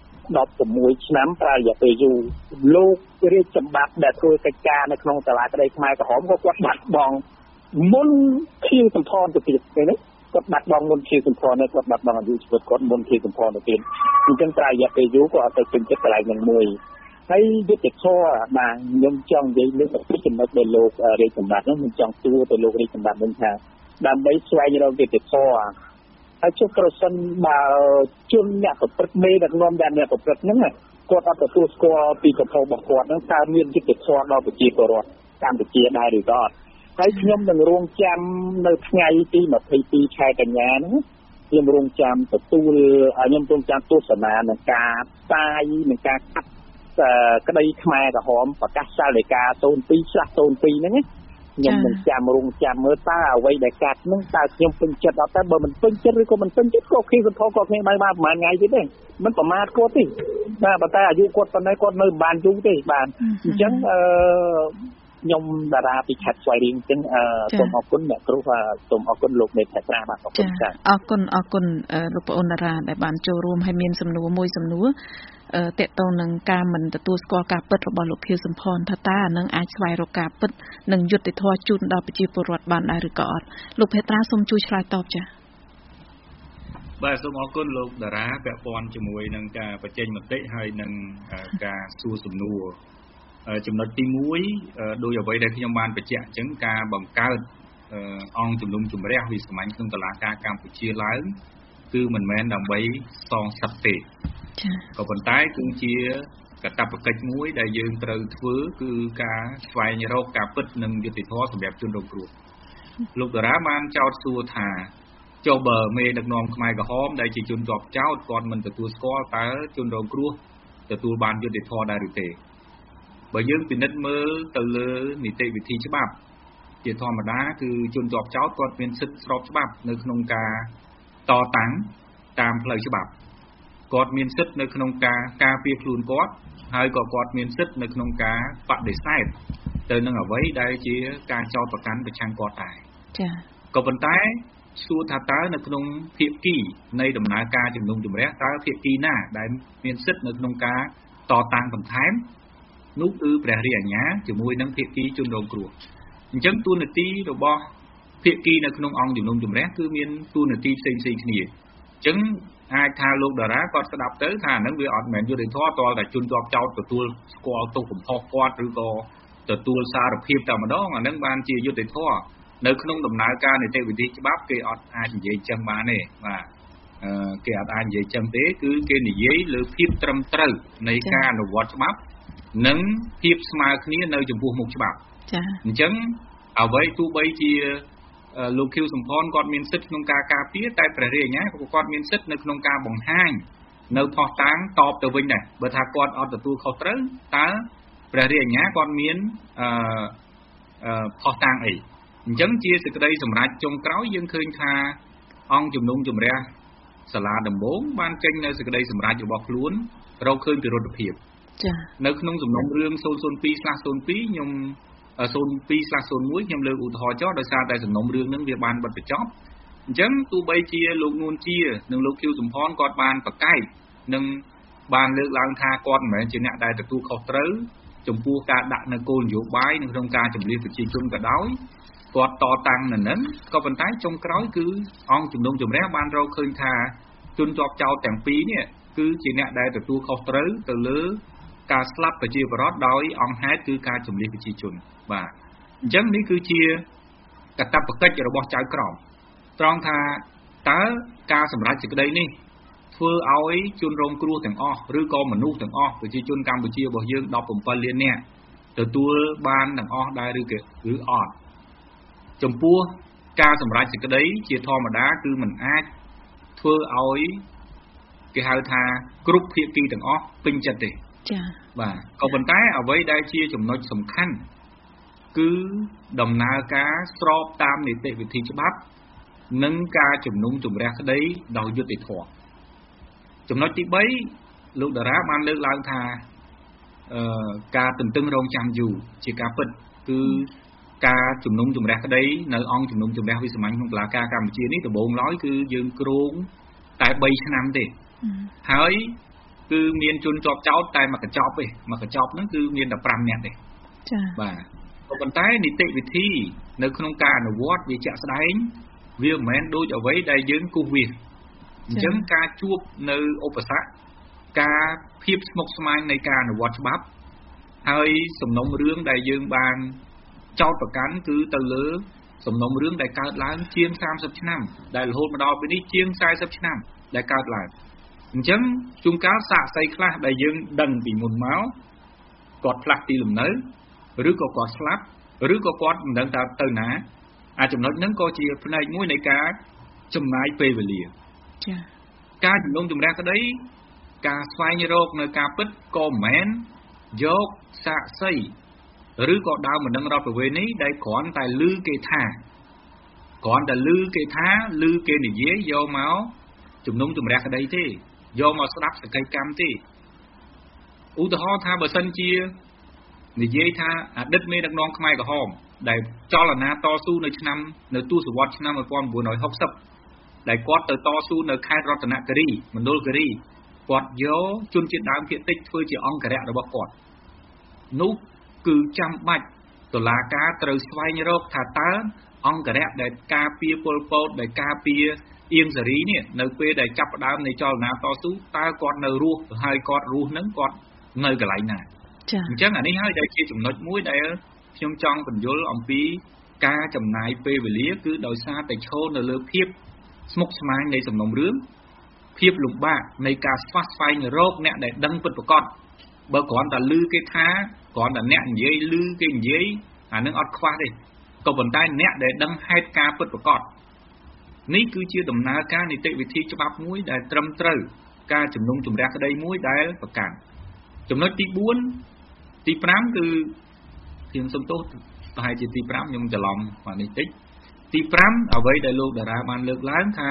16ឆ្នាំប្រើរយៈពេលយូរលោករាជសម្បត្តិដែលធ្វើកិច្ចការនៅក្នុងសាលាក្តីខ្មែរក្រហមក៏គាត់បាត់បង់មុនខៀវសំផនទៅទៀតឃើញទេគាត់បាត់បង់មុនខៀវសំផនគាត់បាត់បង់អាយុជីវិតគាត់មុនខៀវសំផនទៅទៀតអញ្ចឹងប្រើរយៈពេលយូរក៏អត់ទៅពេញចិត្តកន្លែងនឹងមួយហើយយុទ្ធធរបាទខ្ញុំចង់និយាយលើពីចំណុចដែលលោករាជសម្បត្តិនោះខ្ញុំចង់សួរទៅលោករាជសម្បត្តិវិញថាដើម្បីស្វែងរកយុទ្ធធរហើយចុះប្រសិនបើជនអ្នកប្រព្រឹត្តមេដឹកនាំដែលអ្នកប្រព្រឹត្តហ្នឹងគាត់អត់ទទួលស្គាល់ពីកំហុសរបស់គាត់ហ្នឹងតើមានយុទ្ធធរដល់ប្រជាពលរដ្ឋកម្ពុជាដែរឬក៏អត់ហើយខ្ញុំនឹងរងចាំនៅថ្ងៃទី22ខែកញ្ញាហ្នឹងខ្ញុំរងចាំទទួលខ្ញុំរងចាំទស្សនានឹងការផ្សាយនឹងការកាត់ក្តីខ្មែរក្រហមប្រកាសសាលដីកា02/02ហ្នឹងខ្ញុំនឹងចាំរងចាំមើលតើអ្វីដែលកាត់ហ្នឹងតើខ្ញុំពេញចិត្តអត់តែបើមិនពេញចិត្តឬក៏មិនពេញចិត្តក៏ខៀវសំផនក៏គ្នាបានប្រហែលថ្ងៃទៀតទេមិនប្រមាថគាត់ទេបាទប៉ុន្តែអាយុគាត់ប៉ុណ្ណេះគាត់នៅបានយូរទេបាទអញ្ចឹងខ្ញុំតារាពីខេត្តស្វាយរៀងអញ្ចឹងសូមអរគុណអ្នកគ្រូសូមអរគុណលោកមេត្តាបាទអរគុណចា៎អរគុណលោកប្អូនតារាដែលបានចូលរួមហើយមានសំណួរមួយសំណួរតកតងនឹងការមិនទទួលស្គាល់ការពិតរបស់លោកខៀវសំផនថាតើអានឹងអាចស្វែងរកការពិតនិងយុត្តិធម៌ជូនដល់ប្រជាពលរដ្ឋបានដែរឬក៏អត់លោកមេត្តាសូមជួយឆ្លើយតបចា៎បាទសូមអរគុណលោកតារាពាក់ព័ន្ធជាមួយនឹងការបញ្ចេញមតិហើយនឹងការសួរសំណួរចំណុចទី1ដោយអ្វីដែលខ្ញុំបានបញ្ជាក់អញ្ចឹងការបង្កើតអង្គជំនុំជម្រះវិសាមញ្ញក្នុងតុលាការកម្ពុជាឡើងគឺមិនមែនដើម្បីសងសឹកទេក៏ប៉ុន្តែគឺជាកាតព្វកិច្ចមួយដែលយើងត្រូវធ្វើគឺការស្វែងរកការពិតនិងយុត្តិធម៌សម្រាប់ជនរងគ្រោះលោកតារាបានចោទសួរថាចុះបើមេដឹកនាំខ្មែរក្រហមដែលជាជនជាប់ចោទគាត់មិនទទួលស្គាល់តើជនរងគ្រោះទទួលបានយុត្តិធម៌ដែរឬទេបើយើងពិនិត្យមើលទៅលើនីតិវិធីច្បាប់ជាធម្មតាគឺជនជាប់ចោទគាត់មានសិទ្ធិស្របច្បាប់នៅក្នុងការតតាំងតាមផ្លូវច្បាប់គាត់មានសិទ្ធិនៅក្នុងការការពារខ្លួនគាត់ហើយក៏គាត់មានសិទ្ធិនៅក្នុងការបដិសេធទៅនឹងអ្វីដែលជាការចោទប្រកាន់ប្រឆាំងគាត់ដែរចា៎ក៏ប៉ុន្តែសួរថាតើនៅក្នុងភាគីនៃដំណើរការជំនុំជម្រះតើភាគីណាដែលមានសិទ្ធិនៅក្នុងការតតាំងបន្ថែមនោះគឺព្រះរាជអាជ្ញាជាមួយនឹងភាគីជនរងគ្រោះអញ្ចឹងតួនាទីរបស់ភាគីនៅក្នុងអង្គជំនុំជម្រះគឺមានតួនាទីផ្សេងៗគ្នាអញ្ចឹងអាចថាលោកតារាគាត់ស្ដាប់ទៅថាហ្នឹងវាអត់មែនយុត្តិធម៌តលតែជនជាប់ចោទទទួលស្គាល់ទោសកំហុសគាត់ឬក៏ទទួលសារភាពតែម្ដងអានឹងបានជាយុត្តិធម៌នៅក្នុងដំណើរការនីតិវិធីច្បាប់គេអត់អាចនិយាយចឹងបានទេបាទគេអត់អាចនិយាយចឹងទេគឺគេនិយាយលើភាពត្រឹមត្រូវនៃការអនុវត្តច្បាប់និងភាពស្មើគ្នានៅចំពោះមុខច្បាប់ចា៎អញ្ចឹងអ្វីទោះបីជាលោកខៀវសំផនគាត់មានសិទ្ធិក្នុងការការពារតែព្រះរាជអាជ្ញាក៏គាត់មានសិទ្ធិនៅក្នុងការបង្ហាញនៅផុសតាងតបទៅវិញដែរបើថាគាត់អត់ទទួលខុសត្រូវតើព្រះរាជអាជ្ញាគាត់មានផុសតាងអីអញ្ចឹងជាសេចក្តីសម្រេចចុងក្រោយយើងឃើញថាអង្គជំនុំជម្រះសាលាដំបងបានចេញនៅសេចក្តីសម្រេចរបស់ខ្លួនរកឃើញពីរដ្ឋភាពចា៎នៅក្នុងសំណុំរឿង 002/02 ខ្ញុំ 02/01 ខ្ញុំលើកឧទាហរណ៍ចុះដោយសារតែសំណុំរឿងហ្នឹងវាបានបិទបញ្ចប់អញ្ចឹងទោះបីជាលោកនួនជានិងលោកខៀវសំផនគាត់បានប្រកែកនិងបានលើកឡើងថាគាត់មិនមែនជាអ្នកដែលទទួលខុសត្រូវចំពោះការដាក់នៅគោលនយោបាយនៅក្នុងការជំនះប្រជាជនក៏ដោយគាត់តតាំងនៅនឹងក៏ប៉ុន្តែចុងក្រោយគឺអង្គជំនុំជម្រះបានរកឃើញថាជនជាប់ចោទទាំងពីរនេះគឺជាអ្នកដែលទទួលខុសត្រូវទៅលើការស្លាប់ប្រជាពលរដ្ឋដោយអង្គហេតុគឺការជំនះប្រជាជនបាទអញ្ចឹងនេះគឺជាកាតព្វកិច្ចរបស់ចៅក្រមត្រង់ថាតើការសម្រេចសេចក្តីនេះធ្វើឲ្យជនរងគ្រោះទាំងអស់ឬក៏មនុស្សទាំងអស់ប្រជាជនកម្ពុជារបស់យើង17លាននាក់ទទួលបានទាំងអស់ដែរឬអត់ចំពោះការសម្រេចសេចក្តីជាធម្មតាគឺมันអាចធ្វើឲ្យគេហៅថាគ្រប់ភាគីទាំងអស់ពេញចិត្តទេចា៎បាទក៏ប៉ុន្តែអ្វីដែលជាចំណុចសំខាន់គឺដំណើរការស្របតាមនីតិវិធីច្បាប់និងការជំនុំជម្រះក្តីដោយយុត្តិធម៌ចំណុចទី3លោកតារាបានលើកឡើងថាការទន្ទឹងរង់ចាំយូរជាការពិតគឺការជំនុំជម្រះក្តីនៅអង្គជំនុំជម្រះវិសាមញ្ញក្នុងតុលាការកម្ពុជានេះដំបូងឡើយគឺយើងគ្រោងតែ3ឆ្នាំទេហើយគឺមានជនជាប់ចោទតែមួយកញ្ចប់ទេមួយកញ្ចប់ហ្នឹងគឺមានតែ5នាក់ទេចា៎បាទក៏ប៉ុន្តែនីតិវិធីនៅក្នុងការអនុវត្តវាជាក់ស្ដែងវាមិនមែនដូចអ្វីដែលយើងគូសវាសអញ្ចឹងការជួបនៅឧបសគ្គការភាពស្មុគស្មាញនៃការអនុវត្តច្បាប់ហើយសំណុំរឿងដែលយើងបានចោទប្រកាន់គឺទៅលើសំណុំរឿងដែលកើតឡើងជាង30ឆ្នាំដែលរហូតមកដល់ពេលនេះជាង40ឆ្នាំដែលកើតឡើងអញ្ចឹងជួនកាលសាក្សីខ្លះដែលយើងដឹងពីមុនមកគាត់ផ្លាស់ទីលំនៅឬក៏គាត់ស្លាប់ឬក៏គាត់មិនដឹងទៅណាអាចចំណុចហ្នឹងក៏ជាផ្នែកមួយនៃការចំណាយពេលវេលាចា៎ការជំនុំជម្រះក្តីការស្វែងរកនៅការពិតក៏មិនមែនយកសាក្សីឬក៏ដើមមិនដឹងរដ្ឋប្រវេណីដែលគ្រាន់តែឮគេថាឮគេនិយាយយកមកជំនុំជម្រះក្តីទេយកមកស្ដាប់សកម្មកម្មទេឧទាហរណ៍ថាបើសិនជានិយាយថាអតីតមេដឹកនាំខ្មែរក្រហមដែលចលនាតស៊ូនៅទសវត្សរ៍ឆ្នាំ1960ដែលគាត់ទៅតស៊ូនៅខេត្តរតនគិរីមណ្ឌលគិរីគាត់យកជនជាតិដើមភាគតិចធ្វើជាអង្គរៈរបស់គាត់នោះគឺចាំបាច់តុលាការត្រូវស្វែងរកថាតើអង្គរៈដែលការពារពលពតដែលការពារអៀងសេរីនេះនៅពេលដែលចាប់ផ្ដើមនៃចលនាតស៊ូតើគាត់នៅរស់ហើយគាត់រស់នឹងគាត់នៅកន្លែងណាចា៎អញ្ចឹងអានេះហើយដែលជាចំណុចមួយដែលខ្ញុំចង់បញ្យល់អំពីការចំណាយពេលវេលាគឺដោយសារតែឈរនៅលើភាពស្មុគស្មាញនៃសំណុំរឿងភាពលំបាកនៃការស្វះស្វែងរកអ្នកដែលដឹងពិតប្រាកដបើគ្រាន់តែឮគេថាគ្រាន់តែអ្នកនិយាយឮគេនិយាយអានឹងអត់ខ្វះទេក៏ប៉ុន្តែអ្នកដែលដឹងហេតុការពិតប្រាកដនេះគឺជាដំណើរការនីតិវិធីច្បាប់មួយដែលត្រឹមត្រូវការជំនុំជម្រះក្តីមួយដែលប្រកាន់ចំណុចទី4ទី5គឺខ្ញុំសំទោសប្រហែលជាទី5ខ្ញុំច្រឡំបាទនេះតិចទី5អ្វីដែលលោកតារាបានលើកឡើងថា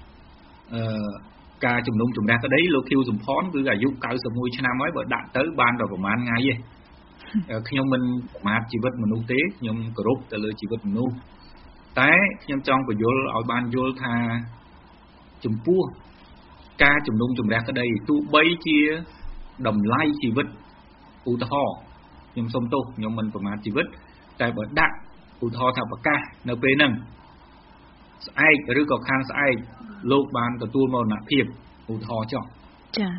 ការជំនុំជម្រះក្តីលោកខៀវសំផនគឺអាយុ91ឆ្នាំហើយបើដាក់ទៅបានតែប្រហែលថ្ងៃទេខ្ញុំមិនប្រមាថជីវិតមនុស្សទេខ្ញុំគោរពទៅលើជីវិតមនុស្សតែខ្ញុំចង់បញ្យល់ឲ្យបានយល់ថាចំពោះការជំនុំជម្រះក្តីទោះបីជាតម្លៃជីវិតឧទាហរណ៍ខ្ញុំសុំទោសខ្ញុំមិនប្រមាថជីវិតតែបើដាក់ឧទាហរណ៍ថាប្រកាសនៅពេលហ្នឹងស្អែកឬក៏ខាងស្អែកលោកបានទទួលមរណភាពឧទាហរណ៍ចុះចា៎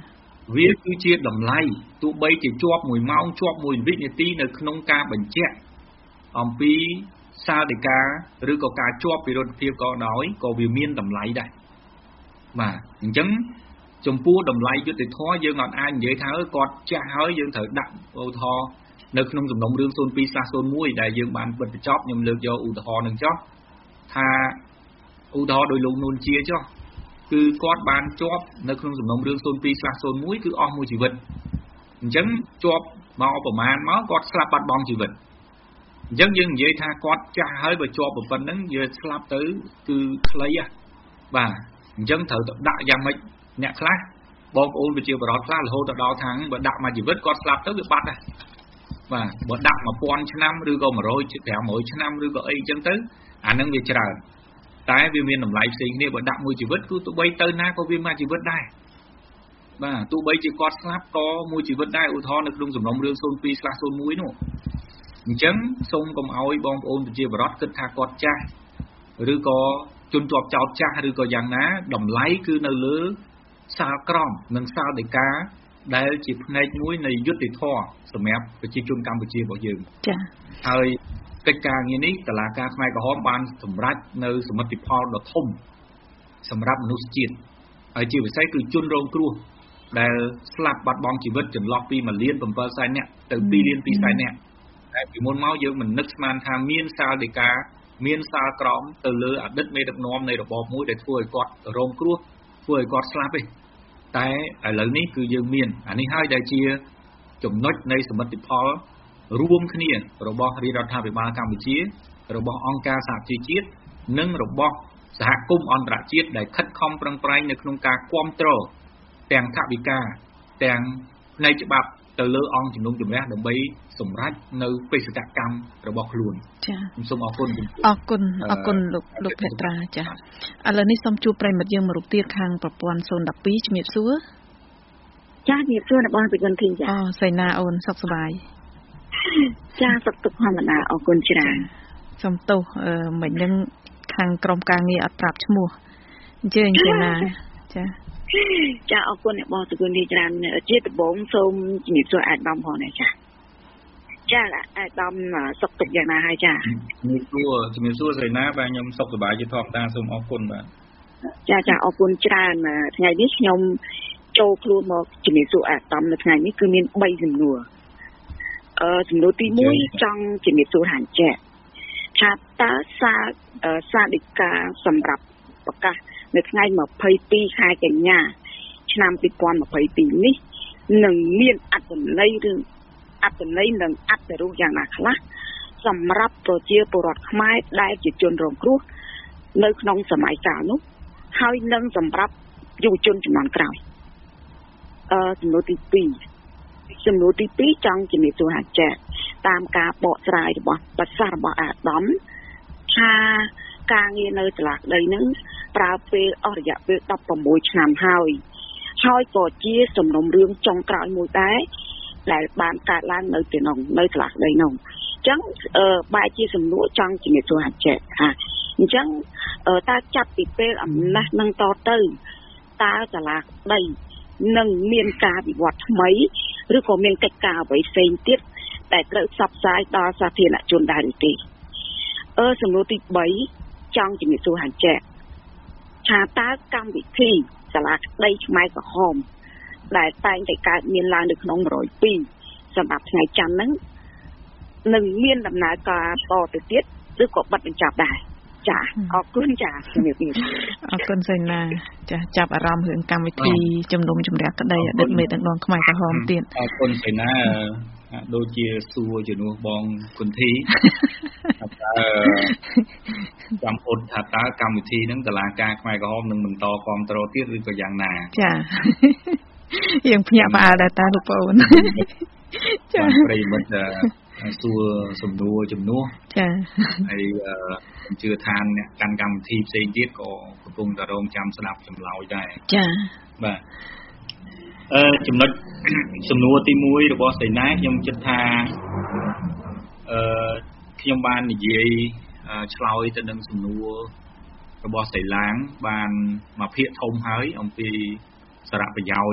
វាគឺជាតម្លៃទោះបីជាជាប់1ម៉ោងជាប់1វិនាទីនៅក្នុងការបញ្ជាក់អំពីសាលដីកាឬក៏ការជាប់ពីរដ្ឋភាពក៏ដោយក៏វាមានតម្លៃដែរបាទអញ្ចឹងចំពោះតម្លៃយុត្តិធម៌យើងអាចនិយាយថាគាត់ចាស់ហើយយើងត្រូវដាក់ឧទាហរណ៍នៅក្នុងសំណុំរឿង 02/01 ដែលយើងបានបិទបញ្ចប់ខ្ញុំលើកយកឧទាហរណ៍នឹងចុះថាឧទាហរណ៍ដោយលោកនួនជាចុះគឺគាត់បានជាប់នៅក្នុងសំណុំរឿង 02/01 គឺអស់មួយជីវិតអញ្ចឹងជាប់មកប្រមាណមកគាត់ស្លាប់បាត់បង់ជីវិតអញ្ចឹងយើងនិយាយថាគាត់ចាស់ហើយបើជាប់ប៉ុណ្្នឹងយើងស្លាប់ទៅគឺខ្លីហ่ะបាទអញ្ចឹងត្រូវទៅដាក់យ៉ាងម៉េចអ្នកខ្លះបងប្អូនប្រជាពលរដ្ឋខ្លះរហូតដល់ថាបើដាក់មួយជីវិតគាត់ស្លាប់ទៅវាបាត់ដែរបាទបើដាក់ 1000 ឆ្នាំឬក៏100 ឆ្នាំឬក៏អីអញ្ចឹងទៅអានឹងវាច្រើនតែវាមានតម្លៃផ្សេងគ្នាបើដាក់មួយជីវិតគឺទោះបីទៅណាក៏វាមួយជីវិតដែរបាទទោះបីជាគាត់ស្លាប់ក៏មួយជីវិតដែរឧទាហរណ៍នៅក្នុងសំណុំរឿង 02/01 នោះអញ្ចឹងសូមកុំឲ្យបងប្អូនប្រជាពលរដ្ឋគិតថាគាត់ចាស់ឬក៏ជនជាប់ចោតចាស់ឬក៏យ៉ាងណាតម្លៃគឺនៅលើសាលក្រមនិងសាលដីកាដែលជាផ្នែកមួយនៃយុត្តិធម៌សម្រាប់ប្រជាជនកម្ពុជារបស់យើងចា៎ហើយកិច្ចការងារនេះតុលាការខ្មែរក្រហមបានសម្រេចនៅសមិទ្ធផលដ៏ធំសម្រាប់មនុស្សជាតិហើយជាពិសេសគឺជនរងគ្រោះដែលស្លាប់បាត់បង់ជីវិតចន្លោះពី1,700,000 នាក់ទៅ2,200,000 នាក់តែពីមុនមកយើងមិននឹកស្មានថាមានសាលដីកាមានសាលក្រមទៅលើអតីតមេដឹកនាំនៃរបបមួយដែលធ្វើឲ្យគាត់រងគ្រោះធ្វើឲ្យគាត់ស្លាប់ទេតែឥឡូវនេះគឺយើងមានអានេះហើយដែលជាចំណុចនៃសមិទ្ធផលរួមគ្នារបស់រាជរដ្ឋាភិបាលកម្ពុជារបស់អង្គការសហជីវជាតិនិងរបស់សហគមន៍អន្តរជាតិដែលខិតខំប្រឹងប្រែងនៅក្នុងការគាំទ្រទាំងថវិកាទាំងផ្នែកច្បាប់ទៅលើអង្គជំនុំជម្រះដើម្បីសម្រេចនៅបេសកកម្មរបស់ខ្លួនចា៎ខ្ញុំសូមអរគុណអរគុណលោកភេត្រាចា៎ឥឡូវនេះសូមជួបប្រិមិត្តយើងមួយរូបទៀតខាងប្រព័ន្ធ012ជំរាបសួរចាជំរាបសួររបស់ពីគុណធីចាអូសៃណាអូនសុខសប្បាយចាសុខទុក្ខធម្មតាអរគុណច្រើនសូមទោសមិញនឹងខាងក្រុមការងារអត់ប្រាប់ឈ្មោះអញ្ជើញចេណាចាអរគុណអ្នកបងសុគន្ធទីច្រើនជាដំបូងសូមជំរាបសួរអាដាមផងណាចាអាដាមសុខទុក្ខយ៉ាងណាហើយចាជំរាបសួរសៃណាបាទខ្ញុំសុខសប្បាយជាធម្មតាសូមអរគុណបាទចាអរគុណច្រើនថ្ងៃនេះខ្ញុំចូលខ្លួនមកជំរាបសួរអាដាមនៅថ្ងៃនេះគឺមាន3សំណួរសំណួរទី1ចង់ជំរាបសួរហាញ់ចាថាតើសាដីកាសម្រាប់ប្រកាសនៅថ្ងៃ22ខែកញ្ញាឆ្នាំ2022នេះនឹងមានអត្ថន័យនិងអត្ថរូបយ៉ាងណាខ្លះសម្រាប់ប្រជាពលរដ្ឋខ្មែរដែលជាជនរងគ្រោះនៅក្នុងសម័យកាលនោះហើយនឹងសម្រាប់យុវជនជំនាន់ក្រោយសំណួរទី2ចង់ជំរាបសួរហាចាតាមការបកស្រាយរបស់ប្រសាសន៍របស់អាដាមថាការងារនៅសាលាក្តីនឹងប្រើពេលអស់រយៈពេល16ឆ្នាំហើយក៏ជាសំណុំរឿងចុងក្រោយមួយដែរដែលបានកើតឡើងនៅទីនោះនៅសាលាក្តីនោះអញ្ចឹងបែរជាសំណួរចង់ជំរាបសួរហាចេអញ្ចឹងតើចាប់ពីពេលអំណះនឹងតទៅតើសាលាក្តីនឹងមានការវិវត្តថ្មីឬក៏មានកិច្ចការអ្វីផ្សេងទៀតដែលត្រូវផ្សព្វផ្សាយដល់សាធារណជនដែរឬទេសំណួរទី3ចង់ជំរាបសួរហាចេថាតើកម្មវិធីសាលាក្តីខ្មែរក្រហមដែលតែងតែកើតមានឡើងនៅក្នុង102សម្រាប់ថ្ងៃច័ន្ទហ្នឹងនឹងមានដំណើរការតទៅទៀតឬក៏បិទបញ្ចប់ដែរចាអរគុណចាជំរាបលាអរគុណសៃណាចាចាប់អារម្មណ៍រឿងកម្មវិធីជំនុំជម្រះក្តីអតីតមេដឹកនាំខ្មែរក្រហមទៀតអរគុណសៃណាដូចជាសួរជំនួសបងគុនធីចាំអត់ថាតើកម្មវិធីហ្នឹងតុលាការខ្មែរក្រហមនឹងបន្តគាំទ្រទៀតឬក៏យ៉ាងណាចាយើងភ្ញាក់ផ្អើលដែរតាលោកប្អូនចាប្រិមិត្តសួរសំណួរជំនួសចាហើយខ្ញុំជឿថាអ្នកកាន់កម្មវិធីផ្សេងទៀតក៏កំពុងតែរងចាំស្ដាប់ចម្លើយដែរចាបាទចំណុចសំណួរទី1របស់សៃណាខ្ញុំគិតថាខ្ញុំបាននិយាយឆ្លើយទៅនឹងសំណួររបស់សៃឡាងបានមកភាគធំហើយអំពីសារៈប្រយោជន៍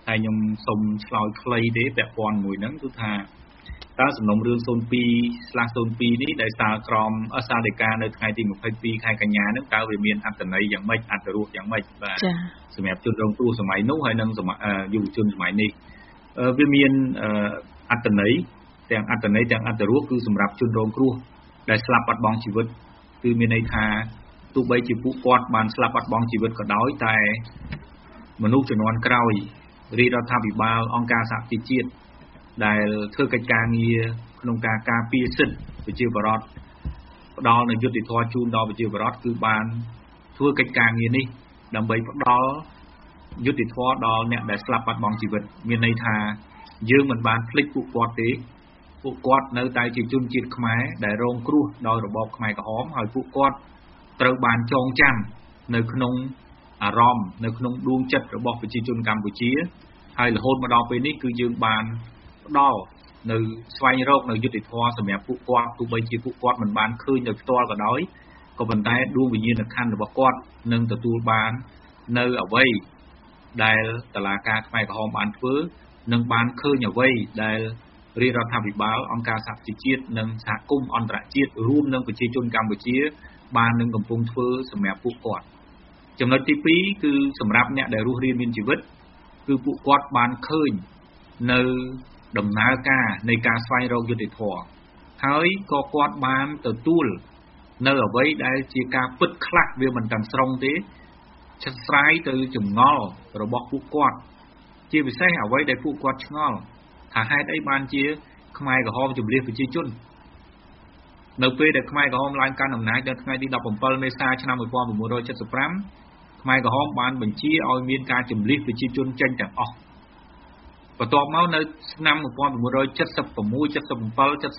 ហើយខ្ញុំសូមឆ្លើយខ្លីទេពាក់ព័ន្ធមួយហ្នឹងគឺថាតើសំណុំរឿង 02/02 នេះដែលសារក្រមសារដីកានៅថ្ងៃទី22ខែកញ្ញាហ្នឹងតើវាមានអត្ថន័យយ៉ាងម៉េចអត្ថរសយ៉ាងម៉េចបាទសម្រាប់ជនរងគ្រោះសម័យនោះហើយនិងយុវជនសម័យនេះវាមានអត្ថន័យទាំងអត្ថន័យទាំងអត្ថរសគឺសម្រាប់ជនរងគ្រោះដែលស្លាប់បាត់បង់ជីវិតគឺមានន័យថាទោះបីជាពួកគាត់បានស្លាប់បាត់បង់ជីវិតក៏ដោយតែមនុស្សជំនាន់ក្រោយរាជរដ្ឋាភិបាលអង្គការសហជីវជាតិដែលធ្វើកិច្ចការងារក្នុងការការពារសិទ្ធិប្រជាពលរដ្ឋផ្ដល់នូវយុត្តិធម៌ជូនដល់ប្រជាពលរដ្ឋគឺបានធ្វើកិច្ចការងារនេះដើម្បីផ្ដល់យុត្តិធម៌ដល់អ្នកដែលស្លាប់បាត់បង់ជីវិតមានន័យថាយើងមិនបានភ្លេចពួកគាត់ទេពួកគាត់នៅតែជាជនជាតិខ្មែរដែលរងគ្រោះដោយរបបខ្មែរក្រហមហើយពួកគាត់ត្រូវបានចងចាំនៅក្នុងអារម្មណ៍នៅក្នុងដួងចិត្តរបស់ប្រជាជនកម្ពុជាហើយរហូតមកដល់ពេលនេះគឺយើងបានផ្ដល់នៅស្វែងរកនៅយុត្តិធម៌សម្រាប់ពួកគាត់ទោះបីជាពួកគាត់មិនបានឃើញដោយផ្ទាល់ក៏ដោយក៏ប៉ុន្តែដួងវិញ្ញាណក្ខន្ធរបស់គាត់នឹងទទួលបាននៅអ្វីដែលតុលាការខ្មែរក្រហមបានធ្វើនិងបានឃើញអ្វីដែលរាជរដ្ឋាភិបាលអង្គការសហជីវជាតិនិងសហគមន៍អន្តរជាតិរួមនឹងប្រជាជនកម្ពុជាបាននឹងកំពុងធ្វើសម្រាប់ពួកគាត់ចំណុចទី2គឺសម្រាប់អ្នកដែលរស់រានមានជីវិតគឺពួកគាត់បានឃើញនៅដំណើរការនៃការស្វែងរកយុត្តិធម៌ហើយក៏គាត់បានទទួលនៅអ្វីដែលជាការពិតខ្លះវាមិនទាំងស្រុងទេឆ្លងស្រាយទៅចម្ងល់របស់ពួកគាត់ជាពិសេសអ្វីដែលពួកគាត់ឆ្ងល់ថាហេតុអីបានជាខ្មែរក្រហមជំនះប្រជាជននៅពេលដែលខ្មែរក្រហមឡើងកាន់អំណាចនៅថ្ងៃទី17មេសាឆ្នាំ1975ខ្មែរក្រហមបានបញ្ជាឲ្យមានការជំនះប្រជាជនចេញទាំងអស់បន្ទាប់មកនៅឆ្នាំ1976 77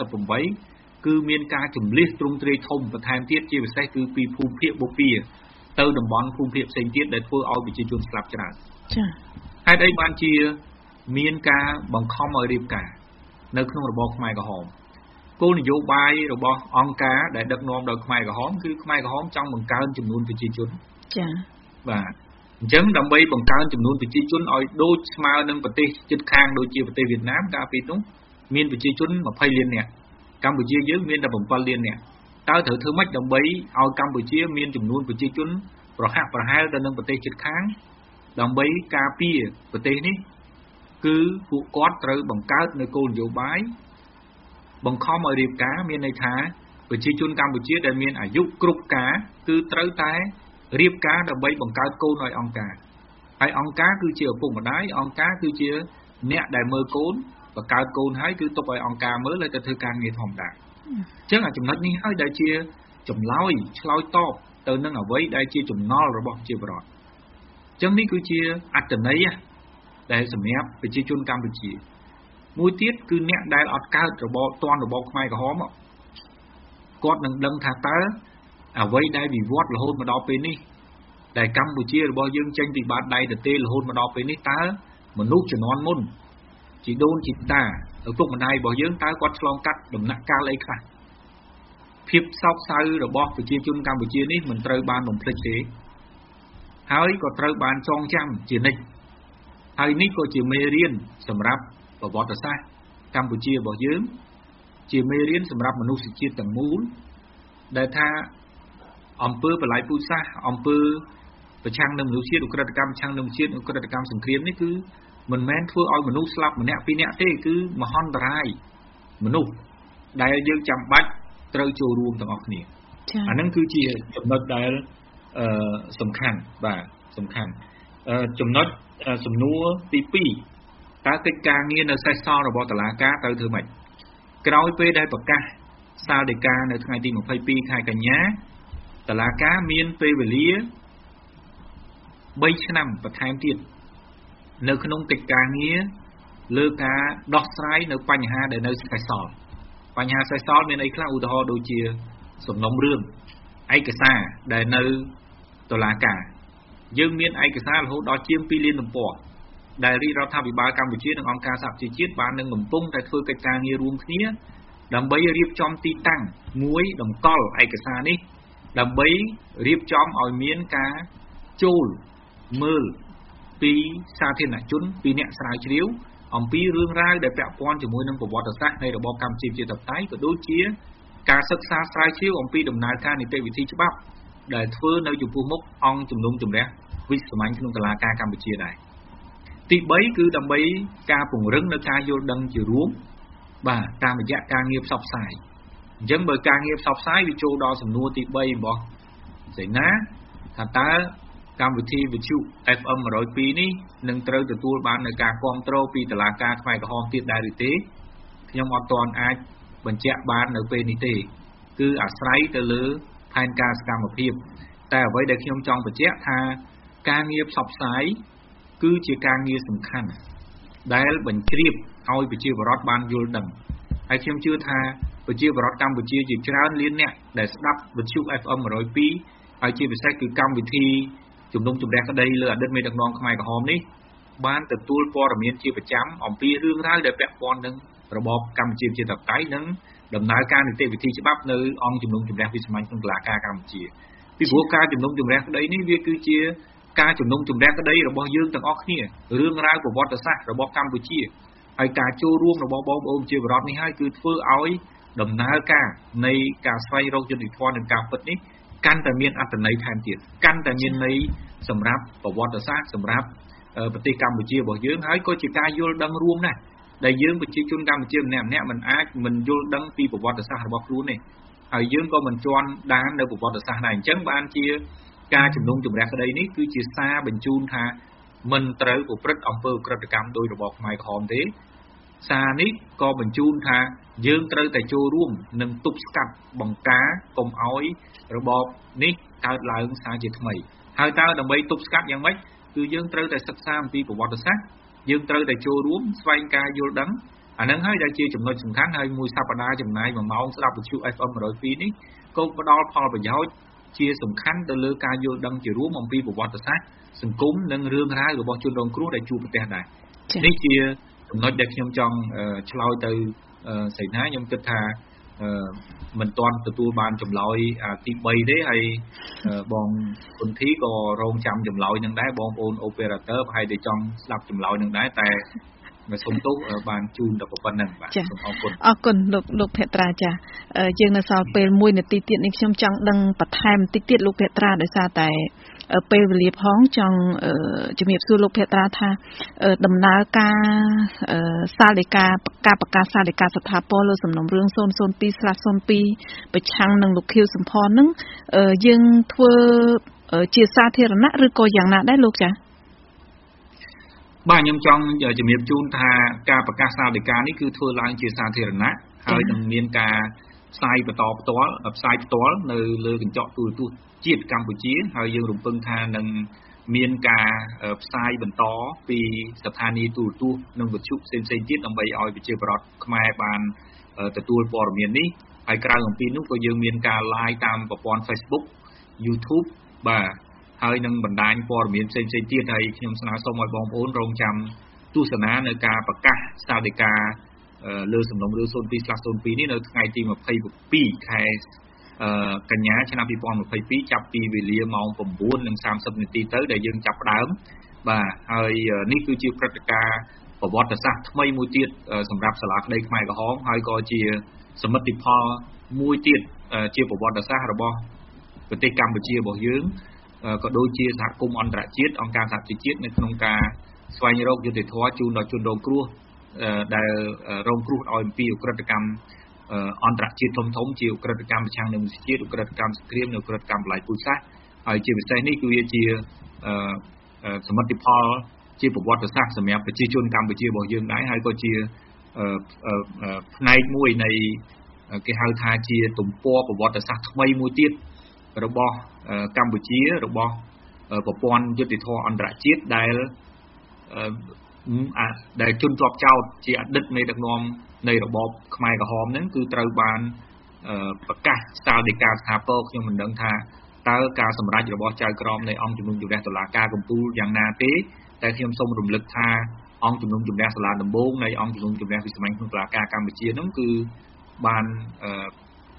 78គឺមានការជំនះទ្រង់ទ្រាយធំបន្ថែមទៀតជាពិសេសគឺពីភូមិភាគបូព៌ាទៅតំបន់ភូមិភាគផ្សេងទៀតដែលធ្វើឲ្យប្រជាជនស្លាប់ច្រើនចា៎ហេតុអីបានជាមានការបង្ខំឲ្យរៀបការនៅក្នុងរបបខ្មែរក្រហមគោលនយោបាយរបស់អង្គការដែលដឹកនាំដោយខ្មែរក្រហមគឺខ្មែរក្រហមចង់បង្កើនចំនួនប្រជាជនចា៎បាទអញ្ចឹងដើម្បីបង្កើនចំនួនប្រជាជនឲ្យដូចស្មើនឹងប្រទេសជិតខាងដូចជាប្រទេសវៀតណាមកាលពីនោះមានប្រជាជន20លាននាក់កម្ពុជាយើងមានតែ7លាននាក់តើត្រូវធ្វើម៉េចដើម្បីឲ្យកម្ពុជាមានចំនួនប្រជាជនប្រហាក់ប្រហែលទៅនឹងប្រទេសជិតខាងដើម្បីការពារប្រទេសនេះគឺពួកគាត់ត្រូវបង្កើតនៅគោលនយោបាយបង្ខំឲ្យរៀបការមានន័យថាប្រជាជនកម្ពុជាដែលមានអាយុគ្រប់ការគឺត្រូវតែរៀបការដើម្បីបង្កើតកូនឲ្យអង្គការហើយអង្គការគឺជាឪពុកម្ដាយអង្គការគឺជាអ្នកដែលមើលកូនបង្កើតកូនហើយគឺទុកឲ្យអង្គការមើលហើយទៅធ្វើការងារធម្មតាអញ្ចឹងចំណុចនេះហើយដែលជាចម្លើយឆ្លើយតបទៅនឹងអ្វីដែលជាចំណល់របស់ប្រជាពលរដ្ឋអញ្ចឹងនេះគឺជាអត្ថន័យដែលសម្រាប់ប្រជាជនកម្ពុជាមួយទៀតគឺអ្នកដែលអត់កើតរបបខ្មែរក្រហមគាត់នឹងដឹងថាតើអ្វីដែលវិវត្តរហូតមកដល់ពេលនេះដែលកម្ពុជារបស់យើងចេញពីបាតដៃទទេរហូតមកដល់ពេលនេះតើមនុស្សជំនាន់មុនជីដូនជីតាឪពុកម្ដាយរបស់យើងតើគាត់ឆ្លងកាត់ដំណាក់កាលអីខ្លះភាពសោកសៅរបស់ប្រជាជនកម្ពុជានេះមិនត្រូវបានបំភ្លេចទេហើយក៏ត្រូវបានចងចាំជានិច្ចហើយនេះក៏ជាមេរៀនសម្រាប់ប្រវត្តិសាស្ត្រកម្ពុជារបស់យើងជាមេរៀនសម្រាប់មនុស្សជាតិទាំងមូលដែលថាអំពើបល្ល័ង្កពូជសាសន៍អំពើប្រឆាំងនឹងមនុស្សជាតិឧក្រិដ្ឋកម្មប្រឆាំងនឹងជាតិឧក្រិដ្ឋកម្មសង្គ្រាមនេះគឺមិនមែនធ្វើឲ្យមនុស្សស្លាប់ម្នាក់ពីរនាក់ទេគឺមហន្តរាយមនុស្សដែលយើងចាំបាច់ត្រូវចូលរួមទាំងអស់គ្នាអាហ្នឹងគឺជាចំណុចដែលសំខាន់បាទសំខាន់ចំណុចសំណួរទី2តើកិច្ចការងារនៅសេសសល់របស់តុលាការត្រូវធ្វើម៉េចក្រោយពេលដែលប្រកាសសាលដីកានៅថ្ងៃទី22ខែកញ្ញាតុលាការមានពេលវេលា3ឆ្នាំបន្ថែមទៀតនៅក្នុងកិច្ចការងារលើការដោះស្រាយនៅបញ្ហាដែលនៅសេសសល់បញ្ហាសេសសល់មានអីខ្លះឧទាហរណ៍ដូចជាសំណុំរឿងឯកសារដែលនៅតុលាការយើងមានឯកសាររហូតដល់ជាង2លានទំព័រដែលរាជរដ្ឋាភិបាលកម្ពុជានិងអង្គការសហជីវជាតិបាននឹងកំពុងតែធ្វើកិច្ចការងាររួមគ្នាដើម្បីរៀបចំទីតាំងមួយតម្កល់ឯកសារនេះដើម្បីរៀបចំឲ្យមានការចូលមើលពីសាធារណជនពីអ្នកស្រាវជ្រាវអំពីរឿងរ៉ាវដែលពាក់ព័ន្ធជាមួយនឹងប្រវត្តិសាស្ត្រនៃរបបកម្ពុជាប្រជាធិបតេយ្យក៏ដូចជាការសិក្សាស្រាវជ្រាវអំពីដំណើរការនីតិវិធីច្បាប់ដែលធ្វើនៅចំពោះមុខអង្គជំនុំជម្រះវិសាមញ្ញក្នុងតុលាការកម្ពុជាដែរទី3គឺដើម្បីការពង្រឹងនៅការយល់ដឹងជារួមបាទតាមរយៈការងារផ្សព្វផ្សាយអញ្ចឹងបើការងារផ្សព្វផ្សាយវាចូលដល់សំណួរទី3របស់សេនាថាតើកម្មវិធីវិទ្យុ FM 102នេះនឹងត្រូវទទួលបាននៅការគាំទ្រពីតុលាការខ្មែរក្រហមទៀតដែរឬទេខ្ញុំអត់ទាន់អាចបញ្ជាក់បាននៅពេលនេះទេគឺអាស្រ័យទៅលើផែនការសកម្មភាពតែអ្វីដែលខ្ញុំចង់បញ្ជាក់ថាការងារផ្សព្វផ្សាយគឺជាការងារសំខាន់ដែលបញ្ជ្រាបឲ្យប្រជាពលរដ្ឋបានយល់ដឹងហើយខ្ញុំជឿថាប្រជាពលរដ្ឋកម្ពុជាជាច្រើនលានអ្នកដែលស្ដាប់វិទ្យុ FM 102ហើយជាពិសេសគឺកម្មវិធីជំនុំជម្រះក្តីលើអតីតមេដឹកនាំខ្មែរក្រហមនេះបានទទួលព័ត៌មានជាប្រចាំអំពីរឿងរ៉ាវដែលពាក់ព័ន្ធនឹងរបបកម្ពុជាប្រជាធិបតេយ្យនិងដំណើរការនីតិវិធីច្បាប់នៅអង្គជំនុំជម្រះវិសាមញ្ញក្នុងតុលាការកម្ពុជាពីព្រោះការជំនុំជម្រះក្តីនេះវាគឺជាការជំនុំជម្រះក្តីរបស់យើងទាំងអស់គ្នារឿងរ៉ាវប្រវត្តិសាស្ត្ររបស់កម្ពុជាហើយការចូលរួមរបស់បងប្អូនប្រជាពលរដ្ឋនេះហើយគឺធ្វើឲ្យដំណើរការនៃការស្វែងរកយុត្តិធម៌និងការពិតនេះកាន់តែមានអត្ថន័យថែមទៀតកាន់តែមានន័យសម្រាប់ប្រវត្តិសាស្ត្រសម្រាប់ប្រទេសកម្ពុជារបស់យើងហើយក៏ជាការយល់ដឹងរួមដែរដែលយើងប្រជាជនកម្ពុជាម្នាក់ៗមិនអាចមិនយល់ដឹងពីប្រវត្តិសាស្ត្ររបស់ខ្លួនទេហើយយើងក៏មិនជន់ដាននៅប្រវត្តិសាស្ត្រដែរអញ្ចឹងបានជាការជំនុំជម្រះក្តីនេះគឺជាសារបញ្ជូនថាមិនត្រូវប្រព្រឹត្តអំពើក្រិតកម្មដោយរបបខ្មែរក្រហមទេសារនេះក៏បញ្ជូនថាយើងត្រូវតែចូលរួមនិងទប់ស្កាត់បង្ការកុំឲ្យរបបនេះកើតឡើងសារជាថ្មីហើយតើដើម្បីទប់ស្កាត់យ៉ាងម៉េចគឺយើងត្រូវតែសិក្សាអំពីប្រវត្តិសាស្ត្រយើងត្រូវតែចូលរួមស្វែងការយល់ដឹងអានឹងហើយដែលជាចំណុចសំខាន់ហើយមួយសប្តាហ៍ចំណាយ1ម៉ោងស្ដាប់វិទ្យុ FM 102នេះក៏ផ្ដល់ផលប្រយោជន៍ជាសំខាន់ទៅលើការយល់ដឹងជារួមអំពីប្រវត្តិសាស្ត្រសង្គមនិងរឿងរ៉ាវរបស់ជនរងគ្រោះដែលជួបប្រទះដែរនេះជាចំណុចដែលខ្ញុំចង់ឆ្លើយទៅសេនាខ្ញុំគិតថាមិនទាន់ទទួលបានចម្លើយទី3ទេហើយបងគុណធីក៏រងចាំចម្លើយនឹងដែរបងប្អូន operator ប្រហែលតែចង់ស្ដាប់ចម្លើយនឹងដែរតែសូមទោសបានជូនដល់ប៉ុណ្្នឹងបាទសូមអរគុណអរគុណលោកភត្រាចាយើងនៅសល់ពេល1នាទីទៀតនេះខ្ញុំចង់ដឹងបន្ថែមបន្តិចទៀតលោកភត្រាដោយសារតែពេលវេលាផងចង់ជំរាបសួរលោកភត្រាថាដំណើរការសាលដីកាការប្រកាសសាលដីកាស្ថាពរលើសំណុំរឿង 002/02 ប្រឆាំងនឹងលោកខៀវសំផននឹងយើងធ្វើជាសាធារណៈឬក៏យ៉ាងណាដែរលោកចាបាទខ្ញុំចង់ជំរាបជូនថាការប្រកាសសាលដីកានេះគឺធ្វើឡើងជាសាធារណៈហើយនឹងមានការផ្សាយបន្តផ្ទាល់ផ្សាយផ្ទាល់នៅលើកញ្ចក់ទូរទស្សន៍ជាតិកម្ពុជាហើយយើងរំពឹងថានឹងមានការផ្សាយបន្តពីស្ថានីយ៍ទូរទស្សន៍និងវិទ្យុផ្សេងៗទៀតដើម្បីឲ្យប្រជាពលរដ្ឋខ្មែរបានទទួលព័ត៌មាននេះហើយក្រៅអំពីនោះក៏យើងមានការ live តាមប្រព័ន្ធ Facebook YouTube បាទហើយនឹងបណ្ដាញព័ត៌មានផ្សេងៗទៀតហើយខ្ញុំស្នើសុំឲ្យបងប្អូនរងចាំទស្សនានៅការប្រកាសសាលដីកាលើសំណុំរឿង 02/02 នេះនៅថ្ងៃទី22ខែកញ្ញាឆ្នាំ2022ចាប់ពីវេលាម៉ោង 9:30 នាទីទៅដែលយើងចាប់ផ្ដើមបាទហើយនេះគឺជាព្រឹត្តិការណ៍ប្រវត្តិសាស្ត្រថ្មីមួយទៀតសម្រាប់សាលាក្តីខ្មែរក្រហមហើយក៏ជាសមិទ្ធផលមួយទៀតជាប្រវត្តិសាស្ត្ររបស់ប្រទេសកម្ពុជារបស់យើងក៏ដូចជាសហគមន៍អន្តរជាតិអង្គការសហជីវជាតិនៅក្នុងការស្វែងរកយុត្តិធម៌ជូនដល់ជនរងគ្រោះដែលរងគ្រោះដោយអំពីឧក្រិដ្ឋកម្មអន្តរជាតិធំៗជាឧក្រិដ្ឋកម្មប្រឆាំងនឹងមនុស្សជាតិឧក្រិដ្ឋកម្មសង្គ្រាមនិងឧក្រិដ្ឋកម្មបល្ល័ង្កពូជសាសន៍ហើយជាពិសេសនេះគឺវាជាសមិទ្ធផលជាប្រវត្តិសាស្ត្រសម្រាប់ប្រជាជនកម្ពុជារបស់យើងដែរហើយក៏ជាផ្នែកមួយនៃគេហៅថាជាទំព័រប្រវត្តិសាស្ត្រថ្មីមួយទៀតរបស់កម្ពុជារបស់ប្រព័ន្ធយុត្តិធម៌អន្តរជាតិដែលជនជាប់ចោទជាអតីតមេដឹកនាំនៃរបបខ្មែរក្រហមហ្នឹងគឺត្រូវបានប្រកាសសាលដីកាស្ថាពរខ្ញុំមិនដឹងថាតើការសម្រេចរបស់ចៅក្រមនៃអង្គជំនុំជម្រះតុលាការកំពូលយ៉ាងណាទេតែខ្ញុំសូមរំលឹកថាអង្គជំនុំជម្រះសាលាដំបូងនៃអង្គជំនុំជម្រះវិសាមញ្ញក្នុងតុលាការកម្ពុជាហ្នឹងគឺបាន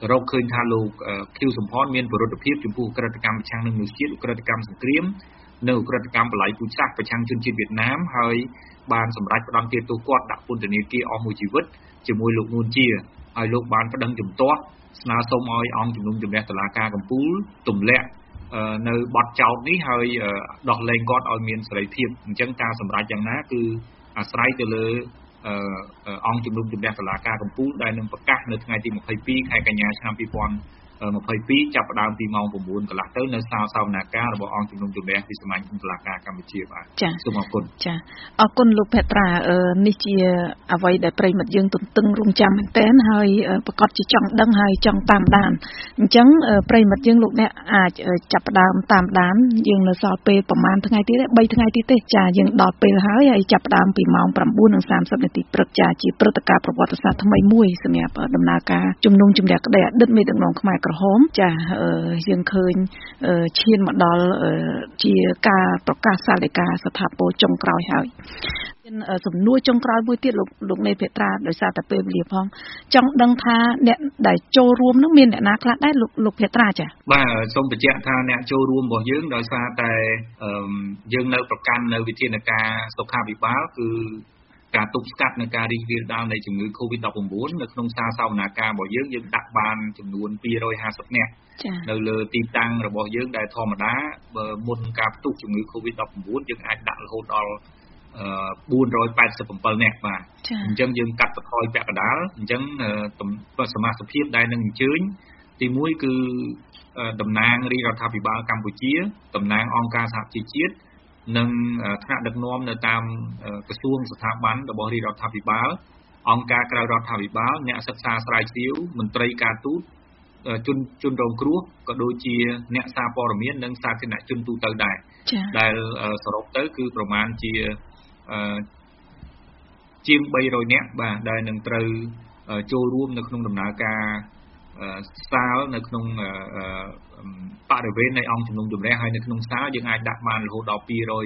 រកឃើញថាលោកខៀវសំផនមានបរិទ្ធភាពចំពោះក្រិតកម្មប្រឆាំងនឹងមនុស្សជាតិក្រិតកម្មសង្គ្រាមនៅក្រិតកម្មបល្ល័យពូជសាសន៍ប្រឆាំងជនជាតិវៀតណាមហើយបានសម្រេចផ្តន្ទាទោសគាត់ដាក់ពន្ធនាគារអស់មួយជីវិតជាមួយលោកនួនជាហើយលោកបានប្តឹងជំទាស់ស្នើសុំឲ្យអង្គជំនុំជម្រះតុលាការកំពូលទម្លាក់នៅបទចោទនេះហើយដោះលែងគាត់ឲ្យមានសេរីភាពអញ្ចឹងការសម្រេចយ៉ាងណាគឺអាស្រ័យទៅលើអង្គជំនុំជម្រះតុលាការកំពូលដែលនឹងប្រកាសនៅថ្ងៃទី22ខែកញ្ញាឆ្នាំ2022ចាប់ផ្ដើមពីម៉ោង 9 កន្លះទៅនៅសាលសវនាការរបស់អង្គជំនុំជម្រះវិសាមញ្ញតុលាការកម្ពុជាបាទសូមអរគុណចាអរគុណលោកភត្រានេះជាអ្វីដែលប្រិមិត្តយើងទន្ទឹងរង់ចាំមែនទែនហើយប្រកាសជាចង់ដឹងហើយចង់តាមដានអញ្ចឹងប្រិមិត្តយើងលោកអ្នកអាចចាប់ផ្ដើមតាមដានយើងនៅសល់ពេលប្រហែលថ្ងៃទៀត3ថ្ងៃទៀតទេចាយើងដល់ពេលហើយចាប់ផ្ដើមពីម៉ោង 9:30 នាទីព្រឹកចាជាព្រឹត្តិការណ៍ប្រវត្តិសាស្ត្រថ្មីមួយសម្រាប់ដំណើរការជំនុំជម្រះក្តីអតីតមេដឹកនាំខ្មែរក្រហមចាយើងឃើញឈានមកដល់ជាការប្រកាសសាលដីកាស្ថាពរចុងក្រោយហើយមានសំណួរចុងក្រោយមួយទៀតលោកនេភេត្រាដោយសារតែពេលវេលាផងចង់ដឹងថាអ្នកដែលចូលរួមនោះមានអ្នកណាខ្លះដែរលោកភេត្រាចាបាទសូមបញ្ជាក់ថាអ្នកចូលរួមរបស់យើងដោយសារតែយើងនៅប្រកាន់នៅវិធានការសុខាភិបាលគឺការទប់ស្កាត់នៃការរីករាលដាលនៃជំងឺ COVID-19 នៅក្នុងសាលសវនាការរបស់យើងដាក់បានចំនួន250នាក់នៅលើទីតាំងរបស់យើងដែលធម្មតាបើមុនការផ្ទុះជំងឺ COVID-19 យើងអាចដាក់រហូតដល់487នាក់បាទអញ្ចឹងយើងកាត់បន្ថយពាក់កណ្ដាលអញ្ចឹងសមាជិកដែលនឹងអញ្ជើញទី1គឺតំណាងរាជរដ្ឋាភិបាលកម្ពុជាតំណាងអង្គការសហជីវជាតិនិងថ្នាក់ដឹកនាំនៅតាមក្រសួងស្ថាប័នរបស់រាជរដ្ឋាភិបាលអង្គការក្រៅរដ្ឋាភិបាលអ្នកសិក្សាស្រាវជ្រាវមន្ត្រីការទូតជនរងគ្រោះក៏ដូចជាអ្នកសារព័ត៌មាននិងសាធារណជនទូទៅដែរដែលសរុបទៅគឺប្រមាណជាជាង300នាក់បាទដែលនឹងត្រូវចូលរួមនៅក្នុងដំណើរការសាលនៅក្នុងបរិវេណនៃអង្គជំនុំជម្រះហើយនៅក្នុងសាលយើងអាចដាក់បានរហូតដល់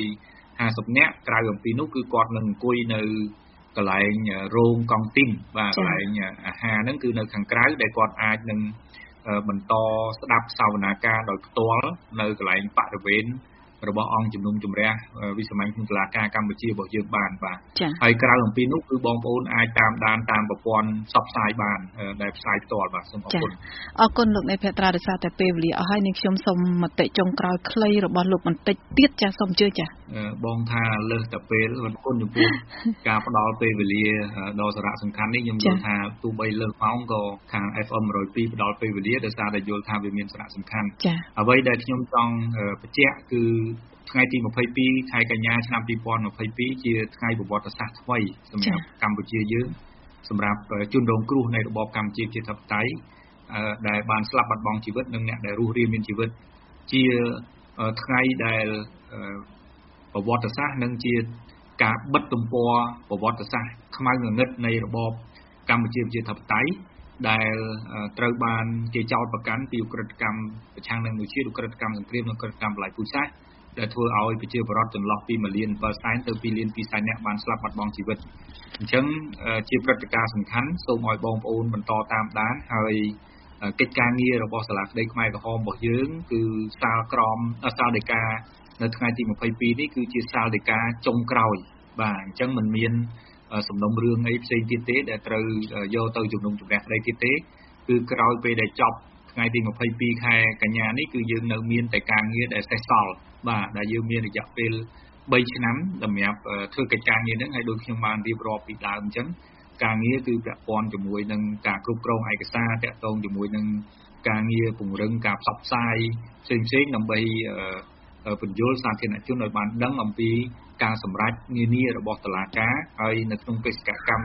250នាក់ក្រៅអំពីនោះគឺគាត់នឹងអង្គុយនៅកន្លែងរោងកង់ទីនបាទកន្លែងអាហារហ្នឹងគឺនៅខាងក្រៅដែលគាត់អាចនឹងបន្តស្ដាប់សវនាការដោយផ្ទាល់នៅកន្លែងបរិវេណរបស់អង្គជំនុំជម្រះវិសាមញ្ញតុលាការកម្ពុជារបស់យើងបានបាទហើយក្រៅអំពីនោះគឺបងប្អូនអាចតាមដានតាមប្រព័ន្ធផ្សព្វផ្សាយបានដែលផ្សាយផ្ទាល់បាទសូមអរគុណអរគុណលោកនេភេត្រាដោយសារតែពេលវេលាអស់ហើយនេះខ្ញុំសូមមតិចុងក្រោយខ្លីរបស់លោកបន្តិចទៀតចាសូមអញ្ជើញចាបងថាលើសតែពេលអរគុណចំពោះការផ្ដល់ពេលវេលាដ៏សារៈសំខាន់នេះខ្ញុំយល់ថាទោះបីលើសម៉ោងក៏ខាង FM 102ផ្ដល់ពេលវេលាដោយសារតែយល់ថាវាមានសារៈសំខាន់អ្វីដែលខ្ញុំចង់បញ្ជាក់គឺថ្ងៃទី22ខែកញ្ញាឆ្នាំ2022ជាថ្ងៃប្រវត្តិសាស្ត្រថ្មីសម្រាប់កម្ពុជាយើងសម្រាប់ជនរងគ្រោះនៃរបបកម្ពុជាប្រជាធិបតេយ្យដែលបានស្លាប់បាត់បង់ជីវិតនិងអ្នកដែលរស់រានមានជីវិតជាថ្ងៃដែលប្រវត្តិសាស្ត្រនិងជាការបិទទំព័រប្រវត្តិសាស្ត្រខ្មៅងងឹតនៃរបបកម្ពុជាប្រជាធិបតេយ្យដែលត្រូវបានគេចោទប្រកាន់ពីឧក្រិដ្ឋកម្មប្រឆាំងនឹងមនុស្សជាតិឧក្រិដ្ឋកម្មសង្គ្រាមនិងឧក្រិដ្ឋកម្មបល្ល័យពូជសាសន៍ដែលធ្វើឲ្យប្រជាពលរដ្ឋចន្លោះពី1.7 លានទៅ2.2 លាននាក់បានស្លាប់បាត់បង់ជីវិតអញ្ចឹងជាព្រឹត្តិការណ៍សំខាន់សូមឲ្យបងប្អូនបន្តតាមដានហើយកិច្ចការងាររបស់សាលាក្តីខ្មែរក្រហមរបស់យើងគឺសាលដីកានៅថ្ងៃទី22នេះគឺជាសាលដីកាចុងក្រោយបាទអញ្ចឹងមិនមានសំណុំរឿងអីផ្សេងទៀតទេដែលត្រូវយកទៅជំនុំជម្រះក្តីទៀតទេគឺក្រោយពេលដែលចប់ថ្ងៃទី22ខែកញ្ញានេះគឺយើងនៅមានតែការងារដែលសេសសល់បាទដែលយើងមានរយៈពេល3ឆ្នាំសម្រាប់ធ្វើកិច្ចការងារហ្នឹងហើយដូចខ្ញុំបានរៀបរាប់ពីដើមអញ្ចឹងការងារគឺពាក់ព័ន្ធជាមួយនឹងការគ្រប់គ្រងឯកសារតាក់ទងជាមួយនឹងការងារពង្រឹងការផ្សព្វផ្សាយផ្សេងៗដើម្បីពន្យល់សាធារណជនឲ្យបានដឹងអំពីការសម្រេចនានារបស់តុលាការហើយនៅក្នុងបេសកកម្ម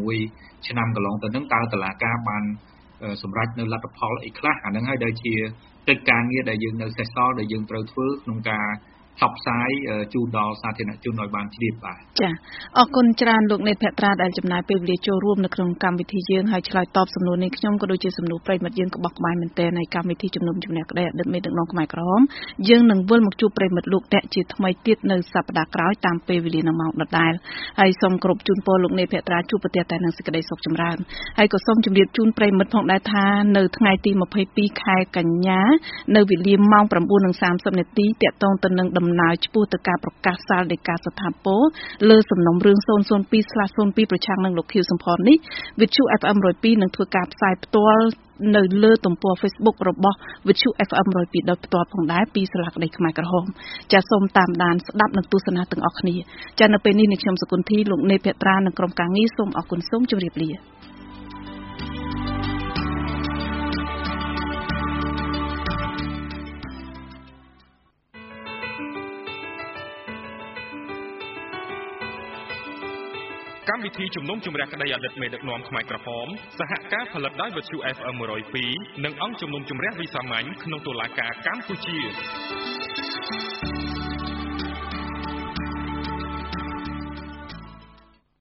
16ឆ្នាំកន្លងទៅហ្នឹងតើតុលាការបានសម្រេចនៅលទ្ធផលអីខ្លះអាហ្នឹងហើយដែលជាកិច្ចការងារដែលយើងនៅសេសសល់ដែលយើងត្រូវធ្វើក្នុងការផ្សព្វផ្សាយជូនដល់សាធារណជនឲ្យបានជ្រាបបាទចាអរគុណច្រើនលោកនេតភត្រាដែលចំណាយពេលវេលាចូលរួមនៅក្នុងកម្មវិធីយើងហើយឆ្លើយតបសំណួរនេះខ្ញុំក៏ដូចជាសំណួរប្រិយមិត្តយើងក៏បោះក្បាយមែនទែននៃកម្មវិធីជំនុំជម្រះក្តីអតីតមេដឹកនាំខ្មែរក្រហមយើងនឹងវិលមកជួបប្រិយមិត្តលោកអ្នកជាថ្មីទៀតនៅសប្តាហ៍ក្រោយតាមពេលវេលានៅម៉ោងដដែលហើយសូមគោរពជូនពរលោកនេតភត្រាជួបប្រទះតែនឹងសេចក្តីសុខចម្រើនហើយក៏សូមជម្រាបជូនប្រិយមិត្តផងដែរថានៅថ្ងៃទី22ខែកញ្ញានៅវេលាម៉ោង 9:30 នាទីតាក់ទងទៅនឹងដំណើរឆ្ពោះទៅការប្រកាសសាលដីកាស្ថាពរលើសំណុំរឿង 002/02 ប្រឆាំងនឹងលោកខៀវសំផននេះវិទ្យុ FM 102នឹងធ្វើការផ្សាយផ្ទាល់នៅលើទំព័រ Facebook របស់វិទ្យុ FM 102ដោយផ្ទាល់ផងដែរពីសាលាក្តីខ្មែរក្រហមចាសសូមតាមដានស្ដាប់និងទស្សនាទាំងអស់គ្នាចាសនៅពេលនេះនេះខ្ញុំសុគន្ធីលោកនេតភត្រានិងក្រុមការងារសូមអរគុណសូមជម្រាបលាកម្មវិធីជំនុំជម្រះក្តីអតីតមេដឹកនាំខ្មែរក្រហមសហការផលិតដោយវិទ្យុ FM 102និងអង្គជំនុំជម្រះវិសាមញ្ញក្នុងតុលាការកម្ពុជា